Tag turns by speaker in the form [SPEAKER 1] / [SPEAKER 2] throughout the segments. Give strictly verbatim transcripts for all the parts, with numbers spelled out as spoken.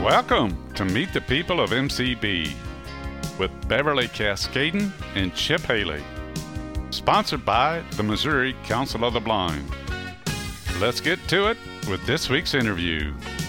[SPEAKER 1] Welcome to Meet the People of M C B with Beverly Cascaden and Chip Haley. Sponsored by the Missouri Council of the Blind. Let's get to it with this week's interview.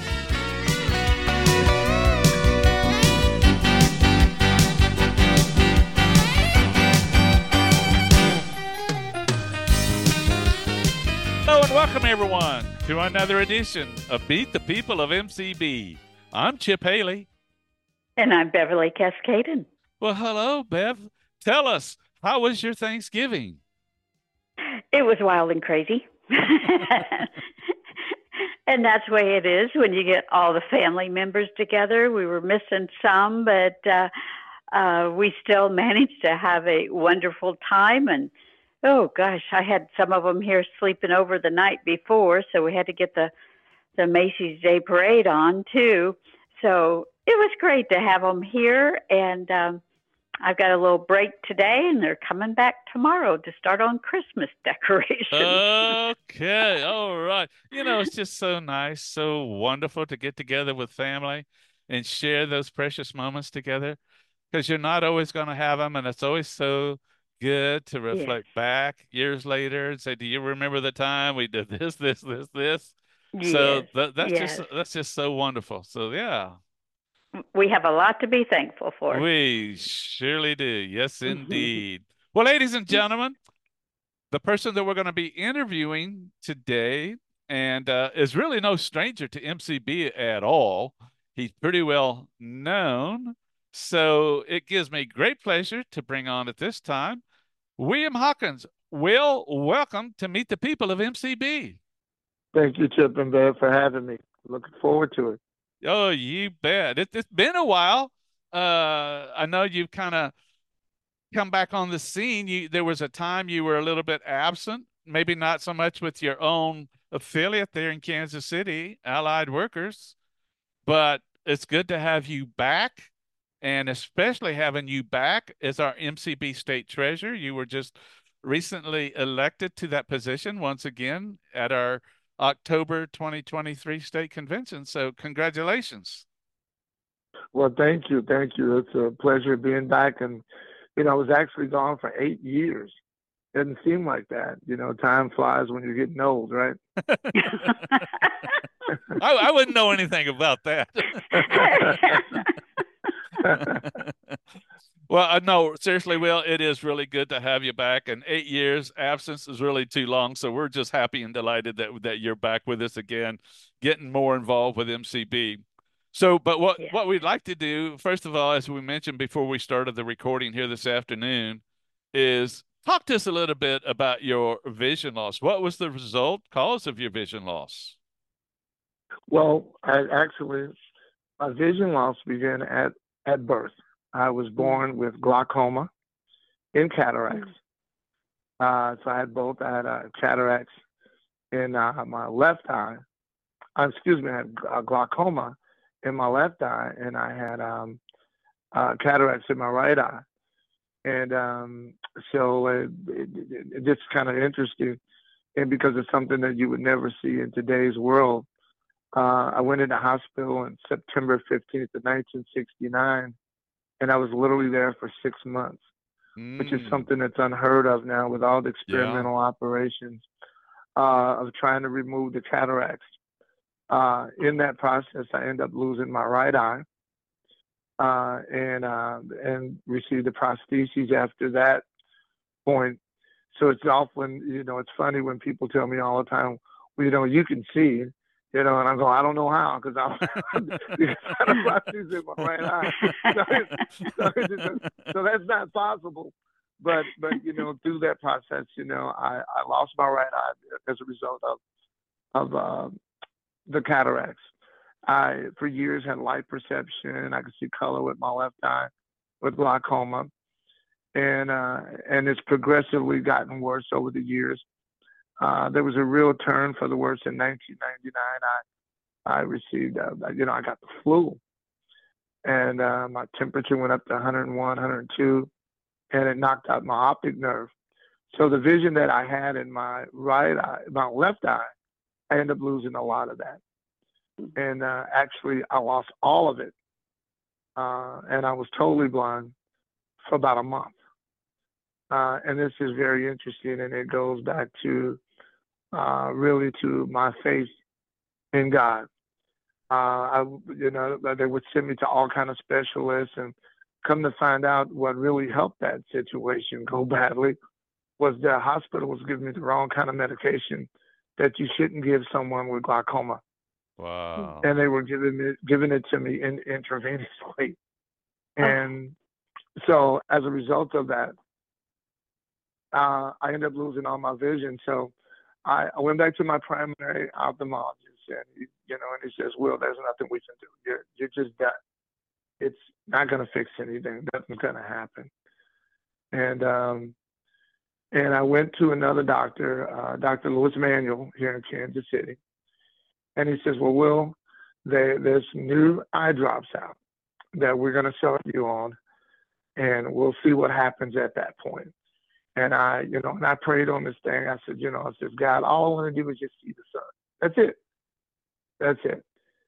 [SPEAKER 2] Hello and welcome everyone to another edition of Meet the People of M C B. I'm Chip Haley.
[SPEAKER 3] And I'm Beverly Cascaden.
[SPEAKER 2] Well, hello, Bev. Tell us, how was your Thanksgiving?
[SPEAKER 3] It was wild and crazy. And that's the way it is when you get all the family members together. We were missing some, but uh, uh, we still managed to have a wonderful time. And, oh, gosh, I had some of them here sleeping over the night before, so we had to get the, the Macy's Day Parade on, too. So it was great to have them here, and um, I've got a little break today, and they're coming back tomorrow to start on Christmas decorations.
[SPEAKER 2] Okay, all right. You know, it's just so nice, so wonderful to get together with family and share those precious moments together, because you're not always going to have them, and it's always so good to reflect yes. back years later and say, do you remember the time we did this, this, this, this?
[SPEAKER 3] Yes.
[SPEAKER 2] So th- that's
[SPEAKER 3] yes.
[SPEAKER 2] just that's just so wonderful. So, yeah.
[SPEAKER 3] We have a lot to be thankful for.
[SPEAKER 2] We surely do. Yes, indeed. Well, ladies and gentlemen, the person that we're going to be interviewing today and uh, is really no stranger to M C B at all. He's pretty well known. So it gives me great pleasure to bring on at this time William Hawkins. Will, welcome to Meet the People of M C B.
[SPEAKER 4] Thank you, Chip and Bev, for having me. Looking forward to it.
[SPEAKER 2] Oh, you bet. It, it's been a while. Uh, I know you've kind of come back on the scene. You, there was a time you were a little bit absent, maybe not so much with your own affiliate there in Kansas City, Allied Workers, but it's good to have you back, and especially having you back as our M C B State Treasurer. You were just recently elected to that position once again at our October twenty twenty-three state convention. So congratulations.
[SPEAKER 4] Well, thank you. Thank you. It's a pleasure being back. And, you know, I was actually gone for eight years. Doesn't seem like that. You know, time flies when you're getting old, right?
[SPEAKER 2] I, I wouldn't know anything about that. Well, uh, no, seriously, Will, it is really good to have you back. And eight years absence is really too long. So we're just happy and delighted that that you're back with us again, getting more involved with M C B. So, but what, yeah. what we'd like to do, first of all, as we mentioned before we started the recording here this afternoon, is talk to us a little bit about your vision loss. What was the result, cause of your vision loss?
[SPEAKER 4] Well, I actually, my vision loss began at, at birth. I was born with glaucoma and cataracts. Uh, so I had both. I had uh, cataracts in uh, my left eye. Uh, excuse me, I had uh, glaucoma in my left eye, and I had um, uh, cataracts in my right eye. And um, so it, it, it, it's just kind of interesting, and because it's something that you would never see in today's world. Uh, I went into hospital on September fifteenth of nineteen sixty-nine. And I was literally there for six months, mm. which is something that's unheard of now with all the experimental yeah. operations uh, of trying to remove the cataracts. Uh, in that process, I ended up losing my right eye uh, and uh, and received the prostheses after that point. So it's often, you know, it's funny when people tell me all the time, well, you know, you can see. You know, and I go, I don't know how, because I have prostheses in my right eye. So, so, so that's not possible. But, but you know, through that process, you know, I, I lost my right eye as a result of of uh, the cataracts. I, for years, had light perception. I could see color with my left eye with glaucoma. And, uh, and it's progressively gotten worse over the years. Uh, there was a real turn for the worse in nineteen ninety-nine. I I received, uh, you know, I got the flu, and uh, my temperature went up to one hundred one, one hundred two, and it knocked out my optic nerve. So the vision that I had in my right eye, my left eye, I ended up losing a lot of that. and uh, actually I lost all of it, uh, and I was totally blind for about a month. Uh, and this is very interesting, and it goes back to uh, really to my faith in God. Uh, I, you know, they would send me to all kind of specialists, and come to find out, what really helped that situation go badly was the hospital was giving me the wrong kind of medication that you shouldn't give someone with glaucoma,
[SPEAKER 2] Wow.
[SPEAKER 4] and they were giving it giving it to me in, intravenously, and so as a result of that, uh, I ended up losing all my vision. So I, I went back to my primary ophthalmologist, and he, you know, and he says, "Will, there's nothing we can do. You're you're just done. It's not going to fix anything. Nothing's going to happen." And um, and I went to another doctor, uh, Doctor Louis Manuel here in Kansas City, and he says, "Well, Will, there there's some new eye drops out that we're going to sell you on, and we'll see what happens at that point." And I, you know, and I prayed on this thing. I said, you know, I said, "God, all I want to do is just see the sun. That's it. That's it."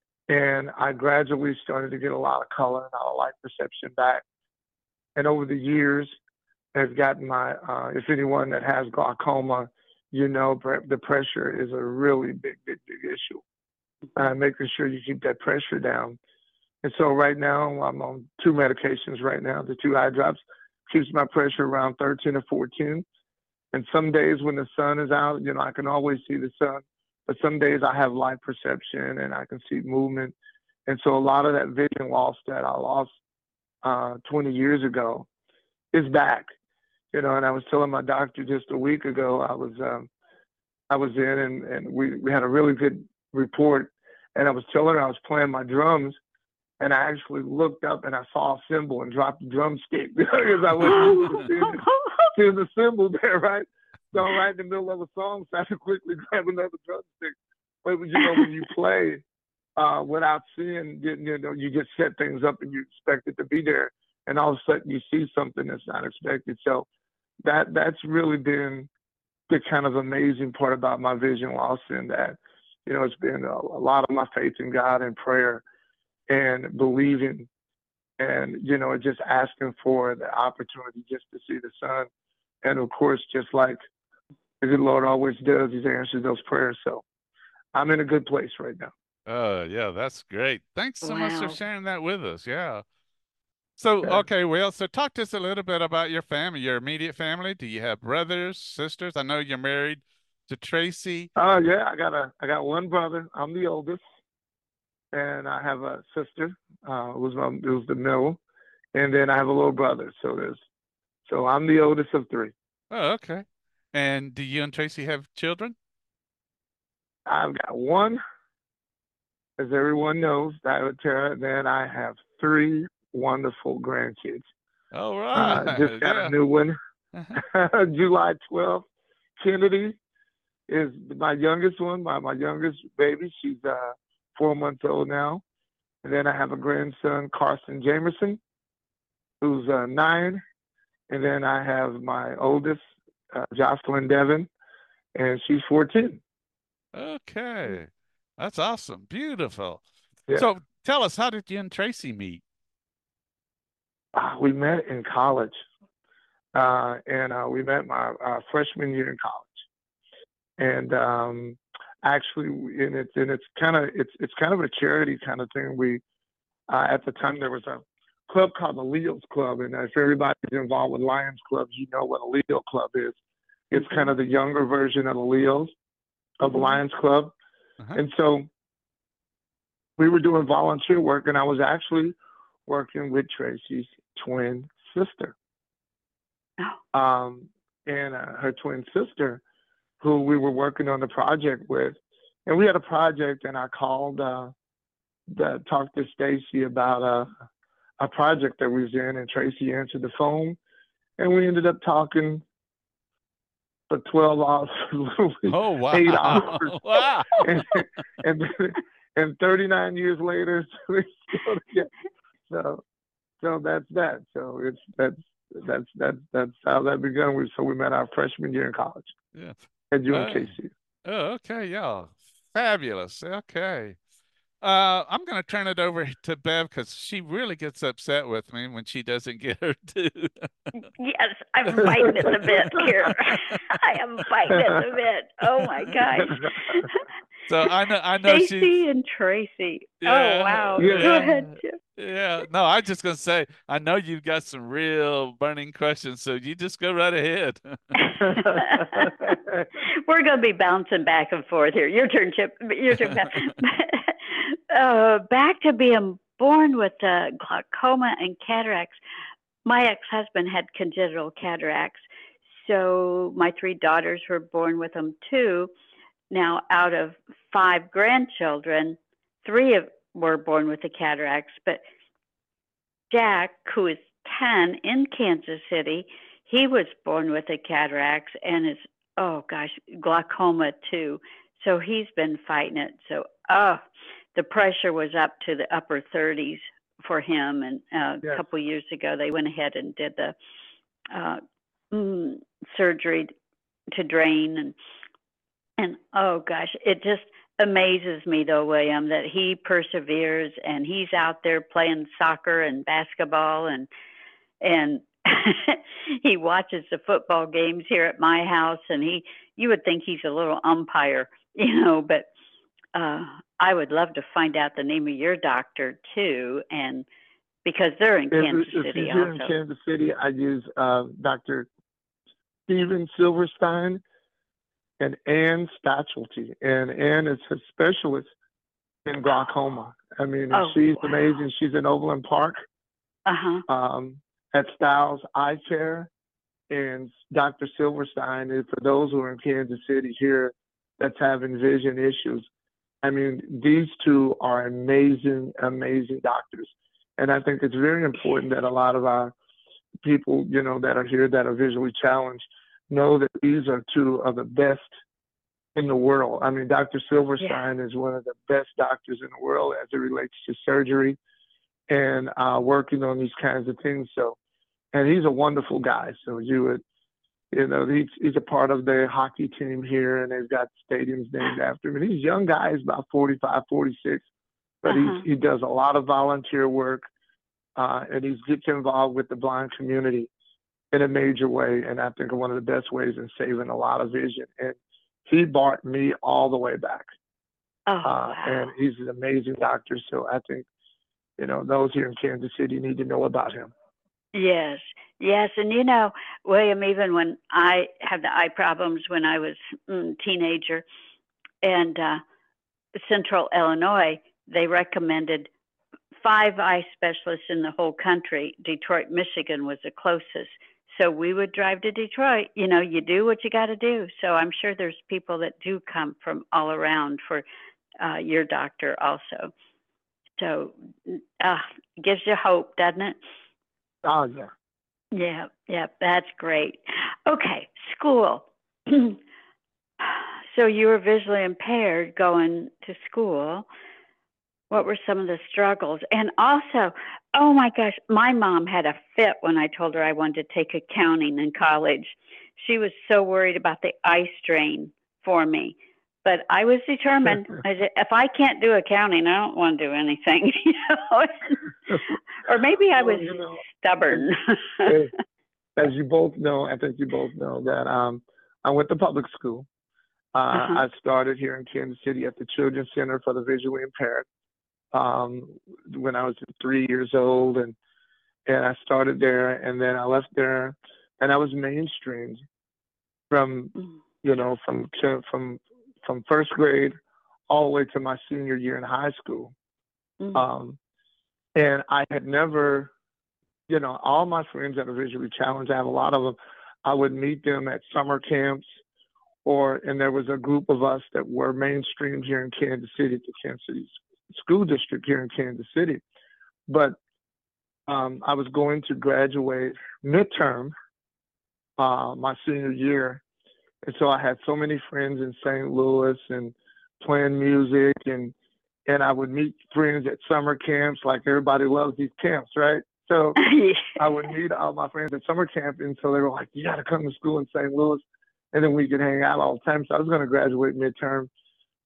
[SPEAKER 4] And I gradually started to get a lot of color and a lot of light perception back. And over the years, has gotten my, uh, if anyone that has glaucoma, you know, the pressure is a really big, big, big issue. Uh, making sure you keep that pressure down. And so right now, I'm on two medications right now. The two eye drops keeps my pressure around thirteen or fourteen. And some days when the sun is out, you know, I can always see the sun. But some days I have light perception and I can see movement. And so a lot of that vision loss that I lost uh, twenty years ago is back. You know, and I was telling my doctor just a week ago, I was um, I was in and, and we, we had a really good report. And I was telling her I was playing my drums, and I actually looked up and I saw a cymbal and dropped the drumstick because I was seeing the cymbal there, right? So right in the middle of a song, so I had to quickly grab another drumstick. But you know, when you play uh, without seeing, you know, you just set things up and you expect it to be there, and all of a sudden you see something that's not expected. So that that's really been the kind of amazing part about my vision loss, and that, you know, it's been a, a lot of my faith in God and prayer and believing, and, you know, just asking for the opportunity just to see the sun. And of course, just like the good Lord always does, He's answered those prayers. So I'm in a good place right now.
[SPEAKER 2] Oh, yeah, that's great. Thanks so much for
[SPEAKER 3] Wow.
[SPEAKER 2] sharing that with us. Yeah. So,
[SPEAKER 4] Yeah.
[SPEAKER 2] okay, Will, so talk to us a little bit about your family, your immediate family. Do you have brothers, sisters? I know you're married to Tracy.
[SPEAKER 4] Uh, yeah, I got a, I got one brother. I'm the oldest, and I have a sister, uh, who's my, who's the middle, and then I have a little brother. So there's, so I'm the oldest of three.
[SPEAKER 2] Oh, okay. And do you and Tracy have children?
[SPEAKER 4] I've got one, as everyone knows, Tara. Then I have three wonderful grandkids.
[SPEAKER 2] All
[SPEAKER 4] Uh,
[SPEAKER 2] right.
[SPEAKER 4] just got
[SPEAKER 2] Yeah.
[SPEAKER 4] a new one,
[SPEAKER 2] Uh-huh.
[SPEAKER 4] July twelfth. Kennedy is my youngest one, my, my youngest baby. She's uh, four months old now. And then I have a grandson, Carson Jamerson, who's uh, nine. And then I have my oldest, uh, Jocelyn Devon, and she's fourteen.
[SPEAKER 2] Okay. That's awesome. Beautiful.
[SPEAKER 4] Yeah.
[SPEAKER 2] So tell us, how did you and Tracy meet?
[SPEAKER 4] Uh, we met in college. Uh, and uh, we met my uh, freshman year in college. And um, actually, and it's and it's kind of it's it's kind of a charity kind of thing. We uh, at the time there was a club called the Leos Club, and if everybody's involved with Lions Clubs, you know what a Leo Club is. It's
[SPEAKER 3] Mhm.
[SPEAKER 4] kind of the younger version of the Leos, of the
[SPEAKER 3] Mhm.
[SPEAKER 4] Lions Club.
[SPEAKER 2] Uh-huh.
[SPEAKER 4] And so we were doing volunteer work, and I was actually working with Tracy's twin sister.
[SPEAKER 3] Oh.
[SPEAKER 4] Um, and uh, her twin sister, who we were working on the project with. And we had a project, and I called, uh, the, talked to Stacy about uh, a project that we was in, and Tracy answered the phone. And we ended up talking for twelve hours,
[SPEAKER 2] Oh, wow.
[SPEAKER 4] eight hours.
[SPEAKER 2] Wow.
[SPEAKER 4] and, and, and thirty-nine years later, we're still together. So, so that's that. So it's, that's, that's, that's, that's how that began. We, so we met our freshman year in college
[SPEAKER 2] Yeah.
[SPEAKER 4] at U M
[SPEAKER 2] Uh,
[SPEAKER 4] K C.
[SPEAKER 2] oh, okay. Yeah. Fabulous. Okay. Uh, I'm going to turn it over to Bev because she really gets upset with me when she doesn't get her due.
[SPEAKER 3] Yes, I'm fighting at the bit here. I am fighting at the bit. Oh my gosh.
[SPEAKER 2] So I know, I know
[SPEAKER 3] Stacy
[SPEAKER 2] she's,
[SPEAKER 3] and Tracy. Oh
[SPEAKER 2] yeah,
[SPEAKER 3] wow.
[SPEAKER 4] Yeah.
[SPEAKER 3] Go
[SPEAKER 2] yeah,
[SPEAKER 3] ahead, Chip.
[SPEAKER 2] yeah. No, I just gonna say, I know you've got some real burning questions, so you just go right ahead.
[SPEAKER 3] We're going to be bouncing back and forth here. Your turn, Chip. Your turn. uh, back to being born with uh, glaucoma and cataracts. My ex-husband had congenital cataracts, so my three daughters were born with them too. Now, out of five grandchildren, three of, were born with the cataracts, but Jack, who is ten in Kansas City, he was born with the cataracts and is, oh gosh, glaucoma too. So he's been fighting it. So, oh, the pressure was up to the upper thirties for him. And uh,
[SPEAKER 4] Yes.
[SPEAKER 3] a couple of years ago, they went ahead and did the uh, mm, surgery to drain. And, and oh gosh, it just amazes me though, William, that he perseveres and he's out there playing soccer and basketball and and he watches the football games here at my house and he you would think he's a little umpire, you know, but uh I would love to find out the name of your doctor too, and because they're in
[SPEAKER 4] If,
[SPEAKER 3] Kansas
[SPEAKER 4] if
[SPEAKER 3] City
[SPEAKER 4] you're here in
[SPEAKER 3] also.
[SPEAKER 4] Kansas City, I use uh, Doctor Steven Silverstein and Ann Stachelty. And Ann is a specialist in glaucoma. I mean,
[SPEAKER 3] Oh,
[SPEAKER 4] she's
[SPEAKER 3] wow.
[SPEAKER 4] amazing. She's in Overland Park
[SPEAKER 3] Uh-huh.
[SPEAKER 4] um, at Styles Eye Care. And Doctor Silverstein is for those who are in Kansas City here that's having vision issues. I mean, these two are amazing, amazing doctors. And I think it's very important that a lot of our people, you know, that are here that are visually challenged know that these are two of the best in the world. I mean, Doctor Silverstein yeah. is one of the best doctors in the world as it relates to surgery and uh, working on these kinds of things. So, and he's a wonderful guy. So you would, you know, he's, he's a part of the hockey team here, and they've got stadiums named after him. And he's a young guy, he's about forty-five, forty-six, but uh-huh. he's, he does a lot of volunteer work, uh, and he gets involved with the blind community in a major way. And I think one of the best ways in saving a lot of vision. And he brought me all the way back.
[SPEAKER 3] Oh,
[SPEAKER 4] uh,
[SPEAKER 3] wow.
[SPEAKER 4] And he's an amazing doctor. So I think, you know, those here in Kansas City need to know about him.
[SPEAKER 3] Yes, yes. And, you know, William, even when I had the eye problems when I was a mm, teenager and uh, Central Illinois, they recommended five eye specialists in the whole country. Detroit, Michigan was the closest. So we would drive to Detroit. You know, you do what you got to do. So I'm sure there's people that do come from all around for uh, your doctor also. So uh, gives you hope, doesn't it?
[SPEAKER 4] Oh, yeah.
[SPEAKER 3] Yeah, yeah, that's great. Okay, school. So you were visually impaired going to school. What were some of the struggles? And also, oh my gosh, my mom had a fit when I told her I wanted to take accounting in college. She was so worried about the eye strain for me. But I was determined. I said, if I can't do accounting, I don't want to do anything. You know? Or maybe I was well, you know, stubborn.
[SPEAKER 4] As you both know, I think you both know that um, I went to public school. Uh, uh-huh. I started here in Kansas City at the Children's Center for the Visually Impaired um, when I was three years old, and and I started there, and then I left there, and I was mainstreamed from you know from from from first grade all the way to my senior year in high school. Mm-hmm. Um, and I had never, you know, all my friends that are visually challenged, I have a lot of them, I would meet them at summer camps, or, and there was a group of us that were mainstreamed here in Kansas City, at the Kansas City School District here in Kansas City. But um, I was going to graduate midterm uh, my senior year. And so I had so many friends in Saint Louis and playing music, and and I would meet friends at summer camps. Like everybody loves these camps, right? So yeah. I would meet all my friends at summer camp, and so they were like, "You got to come to school in Saint Louis," and then we could hang out all the time. So I was going to graduate midterm.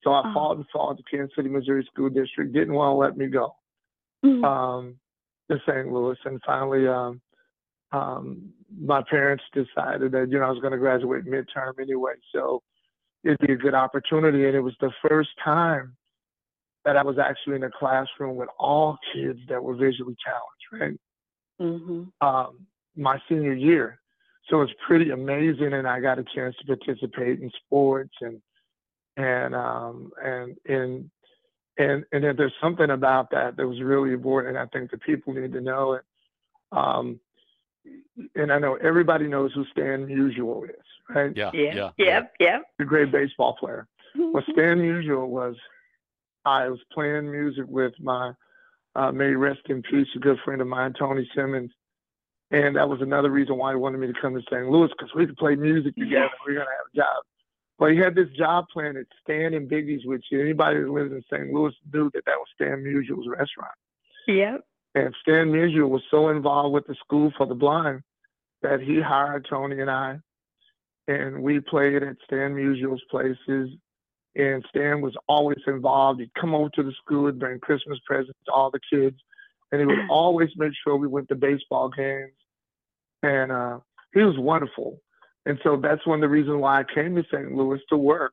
[SPEAKER 4] So I
[SPEAKER 3] Oh.
[SPEAKER 4] fought and fought the Kansas City, Missouri School District, didn't want to let me go
[SPEAKER 3] Mhm.
[SPEAKER 4] um, to Saint Louis. And finally, um, um, my parents decided that, you know, I was going to graduate midterm anyway. So it'd be a good opportunity. And it was the first time that I was actually in a classroom with all kids that were visually challenged, right?
[SPEAKER 3] Mhm.
[SPEAKER 4] Um, my senior year. So it's pretty amazing. And I got a chance to participate in sports and, and, um, and, and, and, and then there's something about that that was really important. And I think the people need to know it. Um, and I know everybody knows who Stan Musial is, right?
[SPEAKER 1] Yeah,
[SPEAKER 3] Yeah.
[SPEAKER 1] yeah, yeah.
[SPEAKER 3] Yep. Yep.
[SPEAKER 4] The great baseball player. Well, Stan Musial was, I was playing music with my, uh, may he rest in peace, a good friend of mine, Tony Simmons. And that was another reason why he wanted me to come to Saint Louis, because we could play music together.
[SPEAKER 3] Yeah.
[SPEAKER 4] We're going to have a job. But he had this job plan at Stan and Biggie's, which anybody that lives in Saint Louis knew that that was Stan Musial's restaurant.
[SPEAKER 3] Yep.
[SPEAKER 4] And Stan Musial was so involved with the School for the Blind that he hired Tony and I, and we played at Stan Musial's places. And Stan was always involved. He'd come over to the school and bring Christmas presents to all the kids. And he would always make sure we went to baseball games. And uh, he was wonderful. And so that's one of the reasons why I came to Saint Louis to work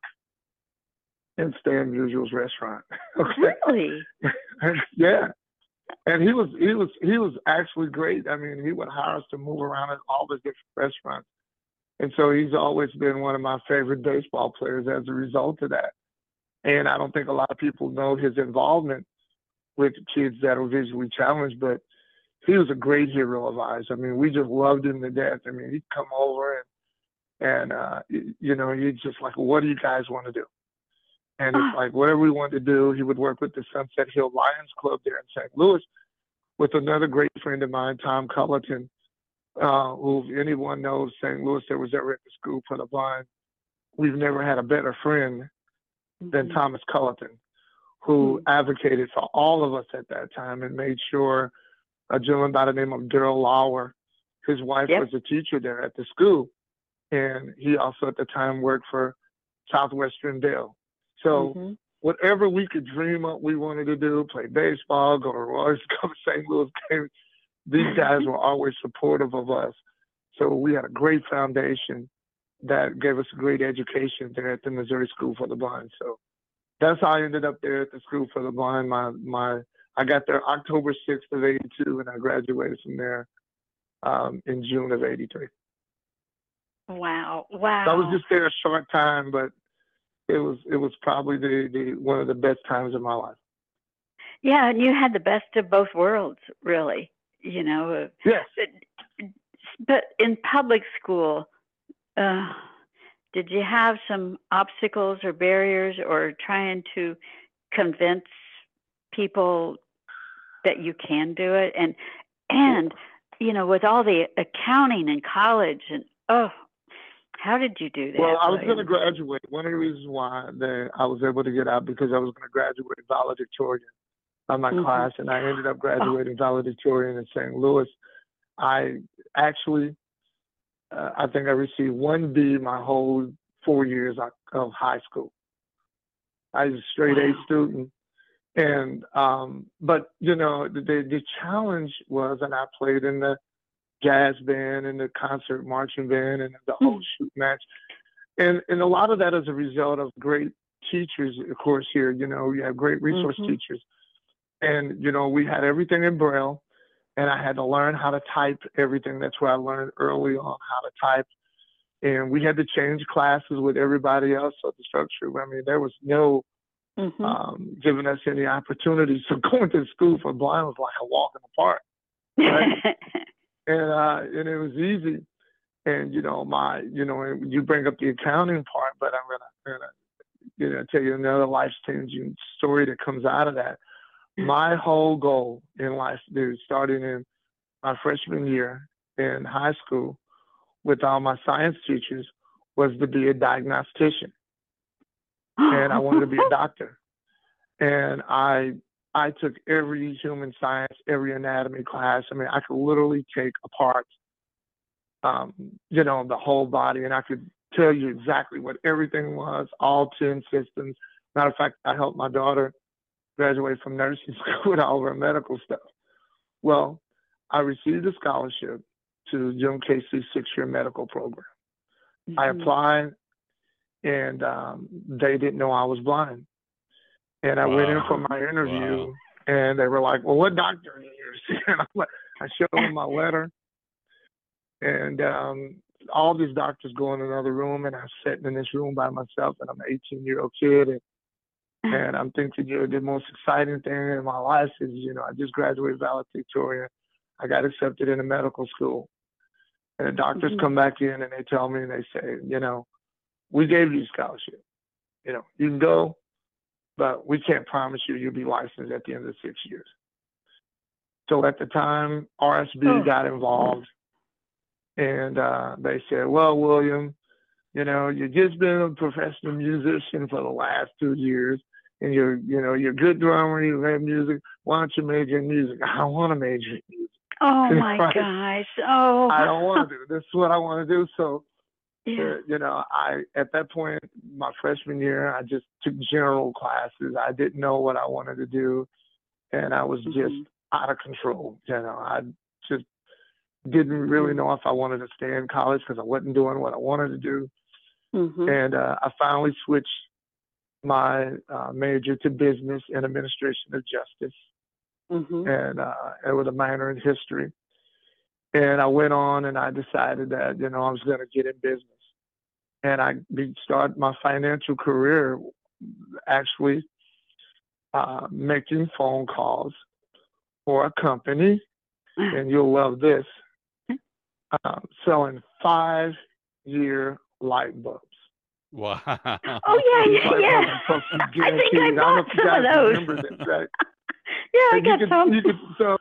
[SPEAKER 4] in Stan Musial's restaurant. Okay.
[SPEAKER 3] Really?
[SPEAKER 4] Yeah. And he was he was he was actually great. I mean, he would hire us to move around at all the different restaurants. And so he's always been one of my favorite baseball players as a result of that. And I don't think a lot of people know his involvement with kids that are visually challenged, but he was a great hero of ours. I mean, we just loved him to death. I mean, he'd come over and, and uh, you know, he'd just like, what do you guys want to do? And it's like, whatever we wanted to do, he would work with the Sunset Hill Lions Club there in Saint Louis with another great friend of mine, Tom Cullerton, uh, who if anyone knows Saint Louis that was ever at the School for the Blind. We've never had a better friend than
[SPEAKER 3] Mhm.
[SPEAKER 4] Thomas Cullerton, who
[SPEAKER 3] Mhm.
[SPEAKER 4] advocated for all of us at that time and made sure a gentleman by the name of Daryl Lauer, his wife
[SPEAKER 3] Yep.
[SPEAKER 4] was a teacher there at the school. And he also at the time worked for Southwestern Bell. So
[SPEAKER 3] Mhm.
[SPEAKER 4] whatever we could dream up we wanted to do, play baseball, go to Royals, go to Saint Louis games, these guys were always supportive of us. So we had a great foundation that gave us a great education there at the Missouri School for the Blind. So that's how I ended up there at the School for the Blind. My my I got there October sixth of eighty-two, and I graduated from there um, in June of eighty-three.
[SPEAKER 3] Wow. Wow.
[SPEAKER 4] So I was just there a short time, but it was it was probably the, the one of the best times of my life.
[SPEAKER 3] Yeah, and you had the best of both worlds, really. You know, uh,
[SPEAKER 4] Yes.
[SPEAKER 3] but, but in public school, uh, did you have some obstacles or barriers, or trying to convince people that you can do it? And and you know, with all the accounting in college, and oh, how did you do that?
[SPEAKER 4] Well, I was going to
[SPEAKER 3] William?
[SPEAKER 4] graduate. One of the reasons why that I was able to get out because I was going to graduate valedictorian of my
[SPEAKER 3] Mhm.
[SPEAKER 4] class, and I ended up
[SPEAKER 3] Oh,
[SPEAKER 4] graduating valedictorian in Saint Louis. I actually, uh, I think I received one B my whole four years of of high school. I was a straight A
[SPEAKER 3] wow.
[SPEAKER 4] student. And, um, but, you know, the, the the challenge was, and I played in the jazz band and the concert marching band and the whole
[SPEAKER 3] Mm.
[SPEAKER 4] shoot match. And, and a lot of that is a result of great teachers, of course, here. You know, you have great resource
[SPEAKER 3] Mhm.
[SPEAKER 4] teachers. And, you know, we had everything in Braille, and I had to learn how to type everything. That's where I learned early on how to type. And we had to change classes with everybody else. So the structure, I mean, there was no
[SPEAKER 3] Mhm.
[SPEAKER 4] um, giving us any opportunities. So going to school for blind was like a walk in the park, right? And uh, and it was easy. And you know, my you know, and you bring up the accounting part, but I'm gonna, gonna you know tell you another life changing story that comes out of that. My whole goal in life, dude, starting in my freshman year in high school with all my science teachers, was to be a diagnostician, and I wanted to be a doctor. And I I took every human science, every anatomy class. I mean, I could literally take apart, um, you know, the whole body, and I could tell you exactly what everything was, all ten systems, Matter of fact, I helped my daughter graduate from nursing school with all of her medical stuff. Well, I received a scholarship to U M K C's six-year medical program. Mm-hmm. I applied, and um, they didn't know I was blind. And I wow. went in for my interview, wow. and they were like, well, what doctor are you? And I'm like, I showed them my letter. And um, all these doctors go in another room, and I'm sitting in this room by myself, and I'm an eighteen-year-old kid. And, and I'm thinking, you know, the most exciting thing in my life is, you know, I just graduated valedictorian. I got accepted into medical school. And the doctors mm-hmm. come back in, and they tell me, and they say, you know, we gave you a scholarship. You know, you can go, but we can't promise you you'll be licensed at the end of the six years. So at the time, R S B oh. got involved, and uh, they said, well, William, you know, you've just been a professional musician for the last two years, and you're, you know, you're a good drummer, you have music. Why don't you major in music? I don't want to major in music.
[SPEAKER 3] Oh, my right? gosh. Oh.
[SPEAKER 4] I don't want to do this. This is what I want to do. So, yeah. uh, you know, I at that point, my freshman year, I just took general classes. I didn't know what I wanted to do, and I was mm-hmm. just out of control. You know, I just didn't really know if I wanted to stay in college because I wasn't doing what I wanted to do. Mm-hmm. And uh, I finally switched my uh, major to business and administration of justice, mm-hmm. and uh, and with a minor in history. And I went on, and I decided that, you know, I was going to get in business. And I started my financial career actually uh, making phone calls for a company, and you'll love this, uh, selling five-year light bulbs.
[SPEAKER 2] Wow.
[SPEAKER 3] Oh, yeah, yeah, yeah. I think I bought I some of those. Remember this, right? Yeah, I and got
[SPEAKER 4] could,
[SPEAKER 3] some.
[SPEAKER 4] You could, so,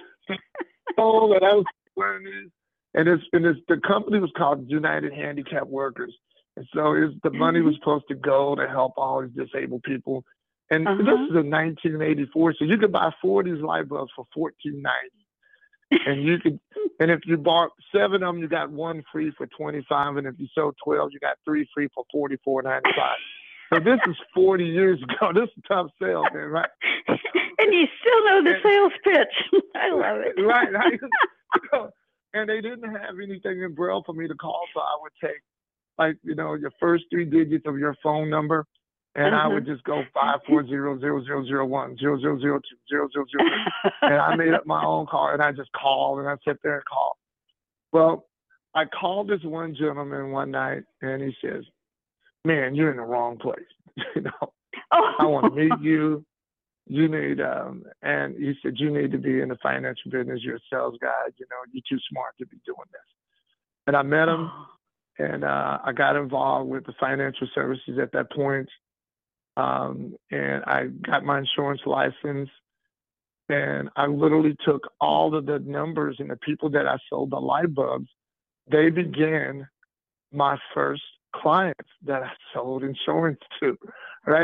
[SPEAKER 4] oh, that I was learning. And it's, and it's, the company was called United Handicapped Workers. And so it's, the money mm-hmm. was supposed to go to help all these disabled people. And uh-huh. this is in nineteen eighty-four, so you could buy four of these light bulbs for fourteen ninety. And you could, and if you bought seven of them, you got one free for twenty-five. And if you sold twelve, you got three free for forty-four ninety-five. So this is forty years ago. This is a tough sale, man, right?
[SPEAKER 3] And you still know the and, sales pitch. I love it.
[SPEAKER 4] Right. I, and they didn't have anything in Braille for me to call, so I would take, like, you know, your first three digits of your phone number, and uh-huh. I would just go five four zero zero zero zero one zero zero zero two zero zero zero three, and I made up my own call, and I just called, and I sit there and called. Well, I called this one gentleman one night, and he says, "Man, you're in the wrong place. you know, oh. I want to meet you. You need," um, and he said, "You need to be in the financial business. You're a sales guy. You know, you're too smart to be doing this." And I met him. Oh. And uh, I got involved with the financial services at that point. Um, and I got my insurance license. And I literally took all of the numbers and the people that I sold the light bulbs. They began my first clients that I sold insurance to, right?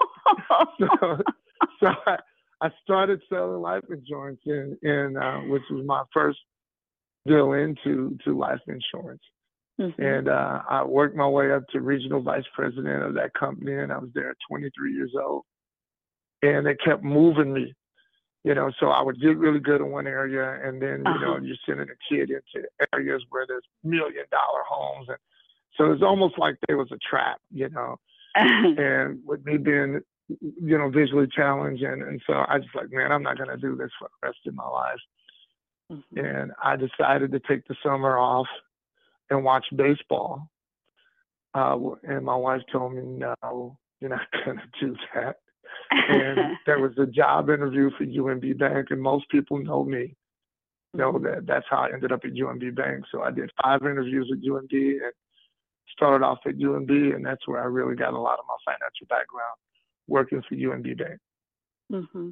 [SPEAKER 4] so so I, I started selling life insurance, in, in uh, which was my first deal into to life insurance. Mm-hmm. And uh, I worked my way up to regional vice president of that company, and I was there at twenty-three years old. And they kept moving me, you know, so I would get really good in one area, and then, you uh-huh. know, you're sending a kid into areas where there's million-dollar homes. And so it's almost like there was a trap, you know. And with me being, you know, visually challenged, and, and so I just like, man, I'm not going to do this for the rest of my life. Mm-hmm. And I decided to take the summer off and watch baseball. Uh, and my wife told me, no, you're not going to do that. And there was a job interview for U M B Bank, and most people know me, know that that's how I ended up at U M B Bank. So I did five interviews at U M B and started off at U M B, and that's where I really got a lot of my financial background, working for U M B Bank.
[SPEAKER 3] Mm-hmm.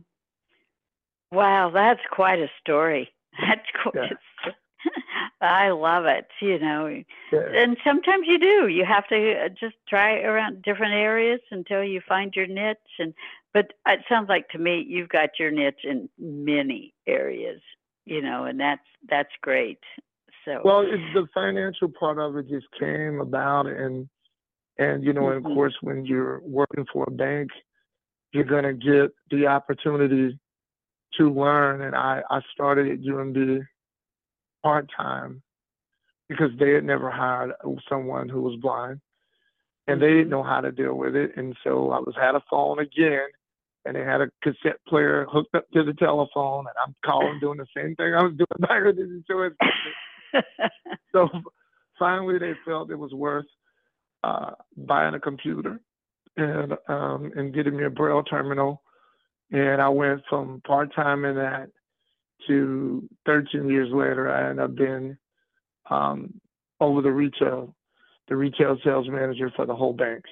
[SPEAKER 3] Wow, that's quite a story. That's quite yeah. a story. I love it, you know, yeah. and sometimes you do. You have to just try around different areas until you find your niche. And but it sounds like to me you've got your niche in many areas, you know, and that's that's great. So
[SPEAKER 4] well, it's the financial part of it just came about, and And, you know, and of
[SPEAKER 3] Mhm.
[SPEAKER 4] course, when you're working for a bank, you're going to get the opportunity to learn. And I, I started at U M B part time because they had never hired someone who was blind and they didn't
[SPEAKER 3] Mhm.
[SPEAKER 4] know how to deal with it. And so I was had a phone again and they had a cassette player hooked up to the telephone and I'm calling doing the same thing I was doing back at the insurance company. So finally they felt it was worth uh, buying a computer and um, and getting me a Braille terminal. And I went from part time in that to thirteen years later, I ended up being um, over the retail, the retail sales manager for the whole bank.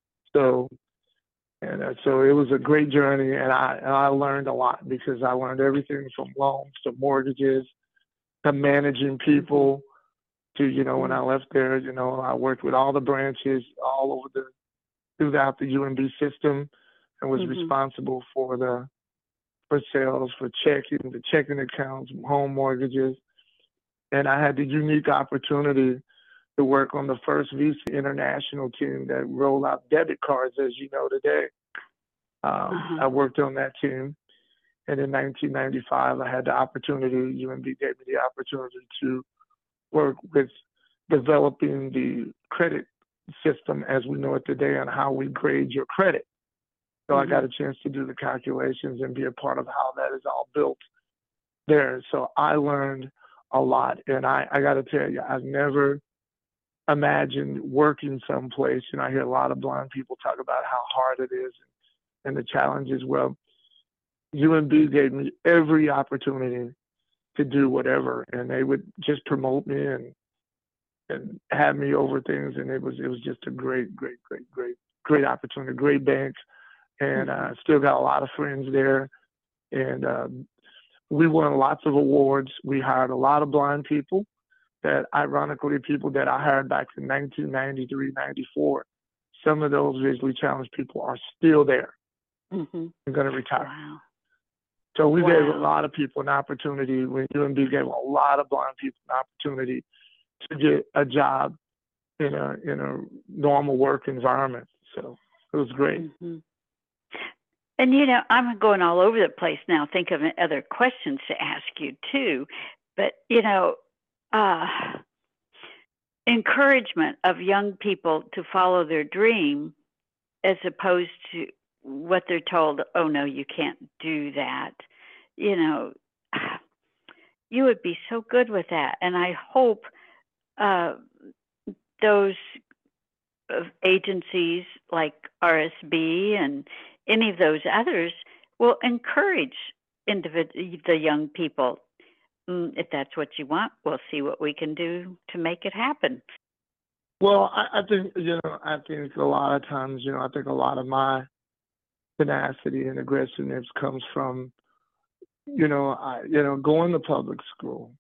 [SPEAKER 4] So and uh, so it was a great journey, and I and I learned a lot because I learned everything from loans to mortgages to managing people to you know when I left there, you know I worked with all the branches all over the throughout the U M B system and was
[SPEAKER 3] Mhm.
[SPEAKER 4] responsible for the for sales, for checking, the checking accounts, home mortgages. And I had the unique opportunity to work on the first Visa International team that rolled out debit cards, as you know today. Um,
[SPEAKER 3] Uh-huh.
[SPEAKER 4] I worked on that team. And in nineteen ninety-five, I had the opportunity, U M B gave me the opportunity to work with developing the credit system as we know it today on how we grade your credit. So I got a chance to do the calculations and be a part of how that is all built there. So I learned a lot. And I, I got to tell you, I've never imagined working someplace. And I hear a lot of blind people talk about how hard it is and the challenges. Well, U M B gave me every opportunity to do whatever. And they would just promote me and and have me over things. And it was it was just a great, great, great, great, great opportunity, great bank. And uh, still got a lot of friends there. And uh, we won lots of awards. We hired a lot of blind people that, ironically, people that I hired back in nineteen ninety-three, ninety-four, some of those visually challenged people are still there.
[SPEAKER 3] Mm-hmm.
[SPEAKER 4] They're going to retire.
[SPEAKER 3] Wow.
[SPEAKER 4] So we
[SPEAKER 3] Wow.
[SPEAKER 4] gave a lot of people an opportunity. When U M B gave a lot of blind people an opportunity to get a job in a in a normal work environment. So it was great.
[SPEAKER 3] Mm-hmm. And, you know, I'm going all over the place now, think of other questions to ask you, too. But, you know, uh, encouragement of young people to follow their dream as opposed to what they're told, oh, no, you can't do that. You know, you would be so good with that. And I hope uh, those agencies like R S B and any of those others will encourage individ- the young people. Mm, if that's what you want, we'll see what we can do to make it happen.
[SPEAKER 4] Well, I, I think, you know, I think a lot of times, you know, I think a lot of my tenacity and aggressiveness comes from, you know, I, you know, going to public school.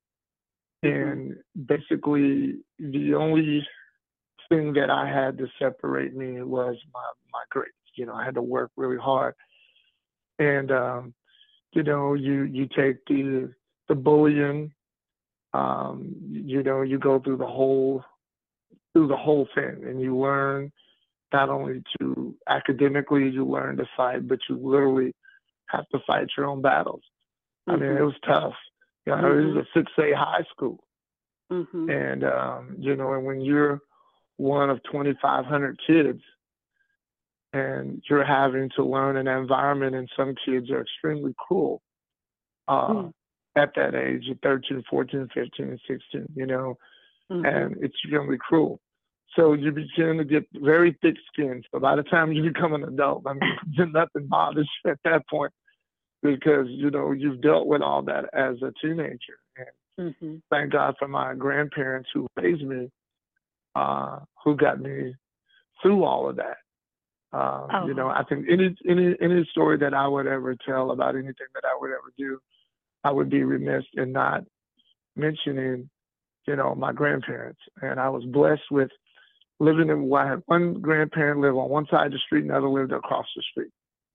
[SPEAKER 4] And basically the only thing that I had to separate me was my, my grades. You know, I had to work really hard. And, um, you know, you, you take the, the bullying, um, you know, you go through the whole, through the whole thing and you learn not only to academically, you learn to fight, but you literally have to fight your own battles. Mm-hmm. I mean, it was tough. You know, mm-hmm. It was a six A high school. Mm-hmm. And, um, you know, and when you're one of twenty-five hundred kids and you're having to learn an environment and some kids are extremely cruel uh, mm. at that age, at thirteen, fourteen, fifteen, sixteen, you know, mm-hmm. and it's extremely cruel. So you begin to get very thick skin. So by the time you become an adult, I mean, nothing bothers you at that point because, you know, you've dealt with all that as a teenager. And mm-hmm. thank God for my grandparents who raised me, uh, who got me through all of that. Uh, oh. You know, I think any, any, any story that I would ever tell about anything that I would ever do, I would be remiss in not mentioning, you know, my grandparents. And I was blessed with living in, I had one grandparent live on one side of the street and the other lived across the street.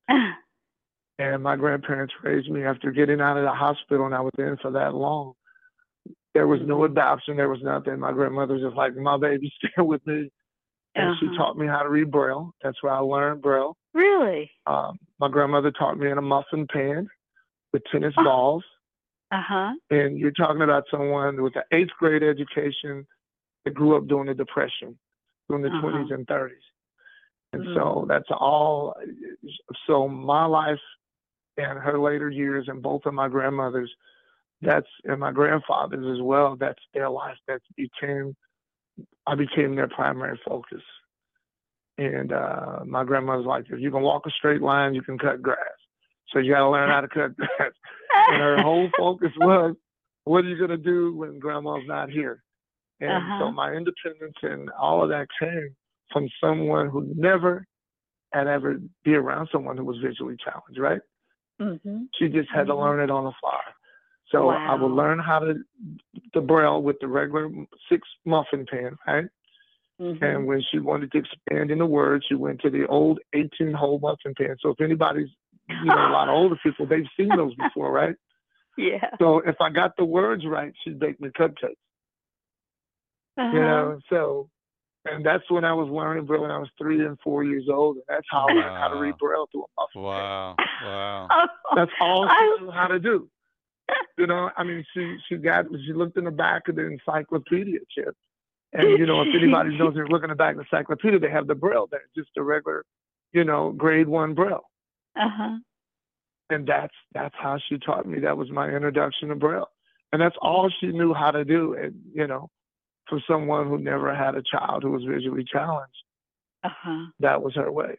[SPEAKER 4] And my grandparents raised me after getting out of the hospital, and I was in for that long. There was no adoption. There was nothing. My grandmother was just like, my baby, stay with me. and
[SPEAKER 3] Uh-huh.
[SPEAKER 4] she taught me how to read Braille. That's where I learned Braille.
[SPEAKER 3] Really?
[SPEAKER 4] Um, my grandmother taught me in a muffin pan with tennis
[SPEAKER 3] Oh.
[SPEAKER 4] balls.
[SPEAKER 3] Uh-huh.
[SPEAKER 4] And you're talking about someone with an eighth grade education that grew up during the Depression, during the
[SPEAKER 3] Uh-huh.
[SPEAKER 4] twenties and thirties. And
[SPEAKER 3] Mm.
[SPEAKER 4] so that's all. So my life and her later years and both of my grandmothers, that's, and my grandfathers as well, that's their life. That became, I became their primary focus. And uh, my grandmother's like, if you can walk a straight line, you can cut grass. So you got to learn how to cut grass. And her whole focus was, what are you going to do when grandma's not here? And
[SPEAKER 3] Uh-huh.
[SPEAKER 4] so my independence and all of that came from someone who never had ever be around someone who was visually challenged, right?
[SPEAKER 3] Mm-hmm.
[SPEAKER 4] She just had to
[SPEAKER 3] Mhm.
[SPEAKER 4] learn it on the fly. So I would
[SPEAKER 3] Wow.
[SPEAKER 4] learn how to, the Braille with the regular six muffin pan, right?
[SPEAKER 3] Mm-hmm.
[SPEAKER 4] And when she wanted to expand in the words, she went to the old eighteen hole muffin pan. So if anybody's, you know, a lot of older people, they've seen those before, right?
[SPEAKER 3] Yeah.
[SPEAKER 4] So if I got the words right, she'd bake me cupcakes,
[SPEAKER 3] Uh-huh.
[SPEAKER 4] you know? So, and that's when I was learning Braille when I was three and four years old. And that's how I learned how to read
[SPEAKER 2] Wow.
[SPEAKER 4] Braille through a muffin pan.
[SPEAKER 2] Wow. Wow.
[SPEAKER 3] Oh,
[SPEAKER 4] That's all
[SPEAKER 3] I-
[SPEAKER 4] she knew how to do. You know, I mean, she she got she looked in the back of the encyclopedia, Chip, and you know, if anybody knows they're looking in the back of the encyclopedia, they have the Braille there, just a regular, you know, grade one Braille,
[SPEAKER 3] Uh-huh.
[SPEAKER 4] and that's that's how she taught me. That was my introduction to Braille, and that's all she knew how to do. And you know, for someone who never had a child who was visually challenged,
[SPEAKER 3] Uh-huh.
[SPEAKER 4] that was her way.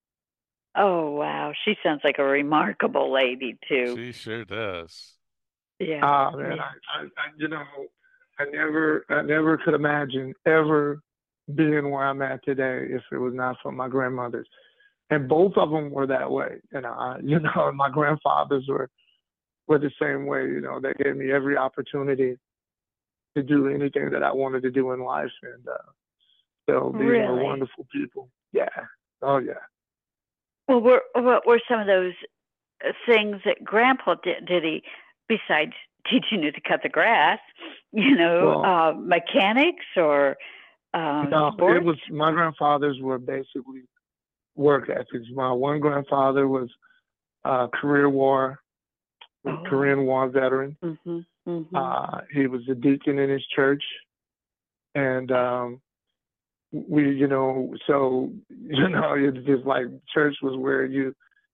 [SPEAKER 3] Oh, wow. She sounds like a remarkable lady, too.
[SPEAKER 2] She sure does.
[SPEAKER 3] Yeah.
[SPEAKER 4] Ah, man,
[SPEAKER 3] Yeah.
[SPEAKER 4] I, I, I, you know, I never, I never could imagine ever being where I'm at today if it was not for my grandmothers. And both of them were that way. You know, I, you know, my grandfathers were, were the same way. You know, they gave me every opportunity to do anything that I wanted to do in life. And uh, so these were
[SPEAKER 3] Really?
[SPEAKER 4] wonderful people. Yeah. Oh, yeah.
[SPEAKER 3] Well, were, what were some of those uh, things that Grandpa did? Did he, besides teaching you to cut the grass, you know,
[SPEAKER 4] Well,
[SPEAKER 3] uh, mechanics or um,
[SPEAKER 4] no,
[SPEAKER 3] sports?
[SPEAKER 4] it was, my grandfathers were basically work ethics. My one grandfather was a career war,
[SPEAKER 3] Oh.
[SPEAKER 4] Korean War veteran.
[SPEAKER 3] Mm-hmm. Mm-hmm.
[SPEAKER 4] Uh, he was a deacon in his church. And um, we, you know, so, you know, it's just like church was where you,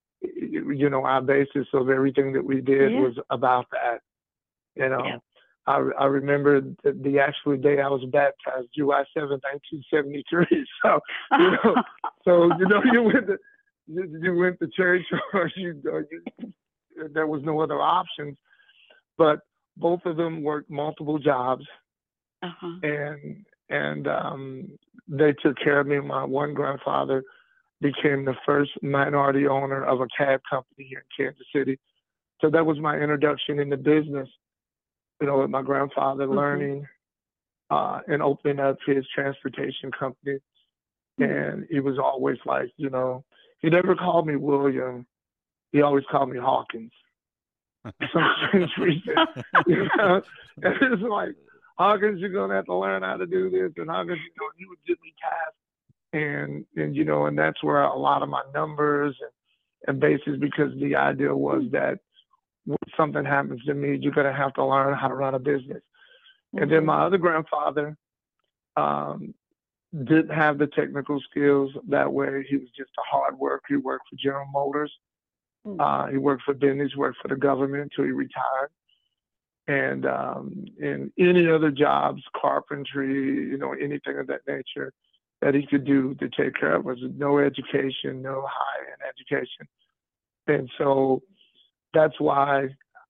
[SPEAKER 4] you know, our basis of everything that we did
[SPEAKER 3] Yeah.
[SPEAKER 4] was about that. You know,
[SPEAKER 3] Yeah.
[SPEAKER 4] I, I remember the, the actual day I was baptized, July seventh, nineteen seventy-three. So, you know, so, you know, you went to, you, you went to church or you, or you, there was no other options, but both of them worked multiple jobs.
[SPEAKER 3] Uh-huh.
[SPEAKER 4] and and um, they took care of me. My one grandfather became the first minority owner of a cab company here in Kansas City. So that was my introduction into business, you know, with my grandfather
[SPEAKER 3] Mhm.
[SPEAKER 4] learning uh, and opening up his transportation company. And he was always like, you know, he never called me William. He always called me Hawkins. For some strange reason, you know, and it's like, Hawkins, you're gonna have to learn how to do this, and Hawkins, you know, he would give me tasks, and and you know, and that's where a lot of my numbers and, and bases, because the idea was that when something happens to me, you're gonna have to learn how to run a business. And then my other grandfather um, didn't have the technical skills that way. He was just a hard worker. He worked for General Motors. Uh, he worked for Bentley's, worked for the government until he retired. And um, in any other jobs, carpentry, you know, anything of that nature that he could do to take care of us. No education, no high-end education. And so that's why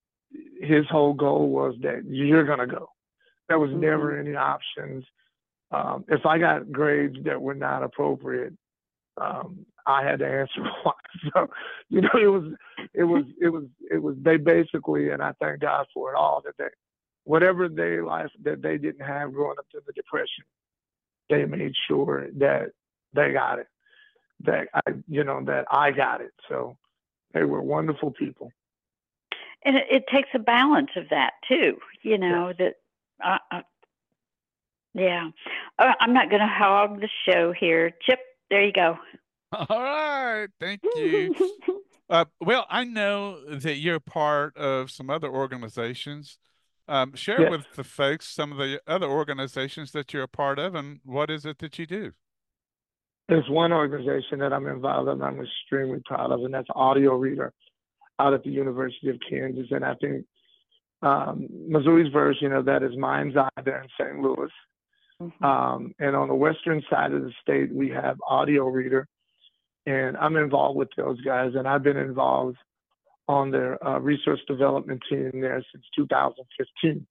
[SPEAKER 4] his whole goal was that you're going to go. There was
[SPEAKER 3] Mhm.
[SPEAKER 4] never any options. Um, if I got grades that were not appropriate, um, I had to answer why. So, you know, it was, it was, it was, it was, they basically, and I thank God for it all, that they, whatever their life that they didn't have growing up through the Depression, they made sure that they got it, that I, you know, that I got it. So they were wonderful people.
[SPEAKER 3] And it, it takes a balance of that too, you know, that uh, uh, Yeah. Uh, I'm not going to hog the show here. Chip, there you go.
[SPEAKER 2] All right. Thank you. Uh, well, I know that you're part of some other organizations. Um, share
[SPEAKER 4] Yes,
[SPEAKER 2] with the folks some of the other organizations that you're a part of and what is it that you do?
[SPEAKER 4] there's one organization that I'm involved in. I'm extremely proud of, and that's Audio Reader out at the University of Kansas. And I think um, Missouri's version of that is Mind's Eye there in Saint Louis.
[SPEAKER 3] Mm-hmm.
[SPEAKER 4] Um, and on the western side of the state, we have Audio Reader, and I'm involved with those guys. And I've been involved on their uh, research development team there since two thousand fifteen.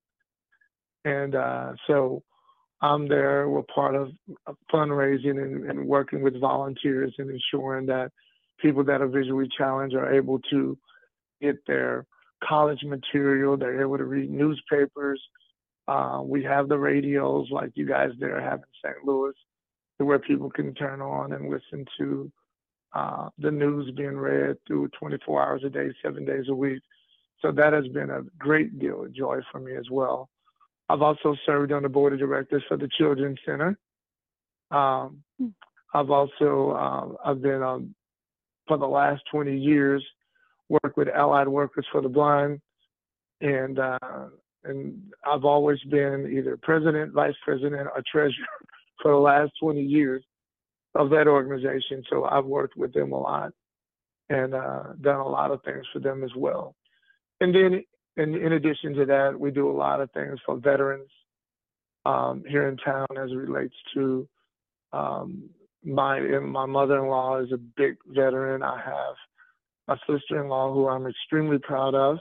[SPEAKER 4] And uh, so I'm there. We're part of fundraising and, and working with volunteers and ensuring that people that are visually challenged are able to get their college material. They're able to read newspapers. Uh, we have the radios like you guys there have in Saint Louis, where people can turn on and listen to uh, the news being read through twenty-four hours a day, seven days a week. So that has been a great deal of joy for me as well. I've also served on the board of directors for the Children's Center. Um, I've also uh, I've been um, for the last twenty years worked with Allied Workers for the Blind, and uh, and I've always been either president, vice president, or treasurer for the last twenty years of that organization. So I've worked with them a lot and uh, done a lot of things for them as well. And then in, in addition to that, we do a lot of things for veterans um, here in town as it relates to um, my, my mother-in-law is a big veteran. I have a sister-in-law who I'm extremely proud of,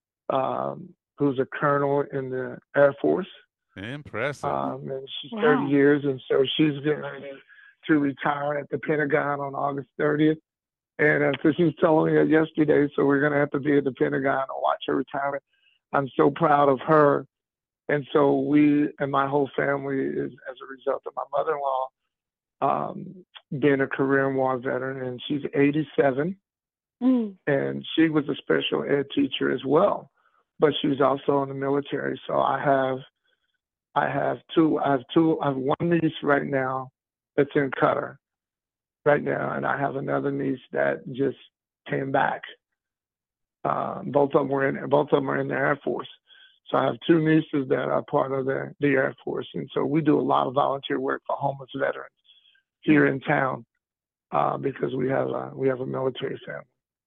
[SPEAKER 4] um, who's a colonel in the Air Force.
[SPEAKER 2] Impressive.
[SPEAKER 4] Um, and she's
[SPEAKER 3] Wow.
[SPEAKER 4] thirty years, and so she's getting ready to retire at the Pentagon on August thirtieth. And uh, so she's telling me that yesterday, so we're going to have to be at the Pentagon and watch her retirement. I'm so proud of her. And so we and my whole family is as a result of my mother-in-law um, being a Korean War veteran, and she's eighty-seven.
[SPEAKER 3] Mm.
[SPEAKER 4] And she was a special ed teacher as well, but she was also in the military. So I have, I have two, I have two, I have one niece right now that's in Qatar right now, and I have another niece that just came back. Uh, both of them were in, both of them are in the Air Force. So I have two nieces that are part of the, the Air Force, and so we do a lot of volunteer work for homeless veterans here in town uh, because we have a, we have a military family.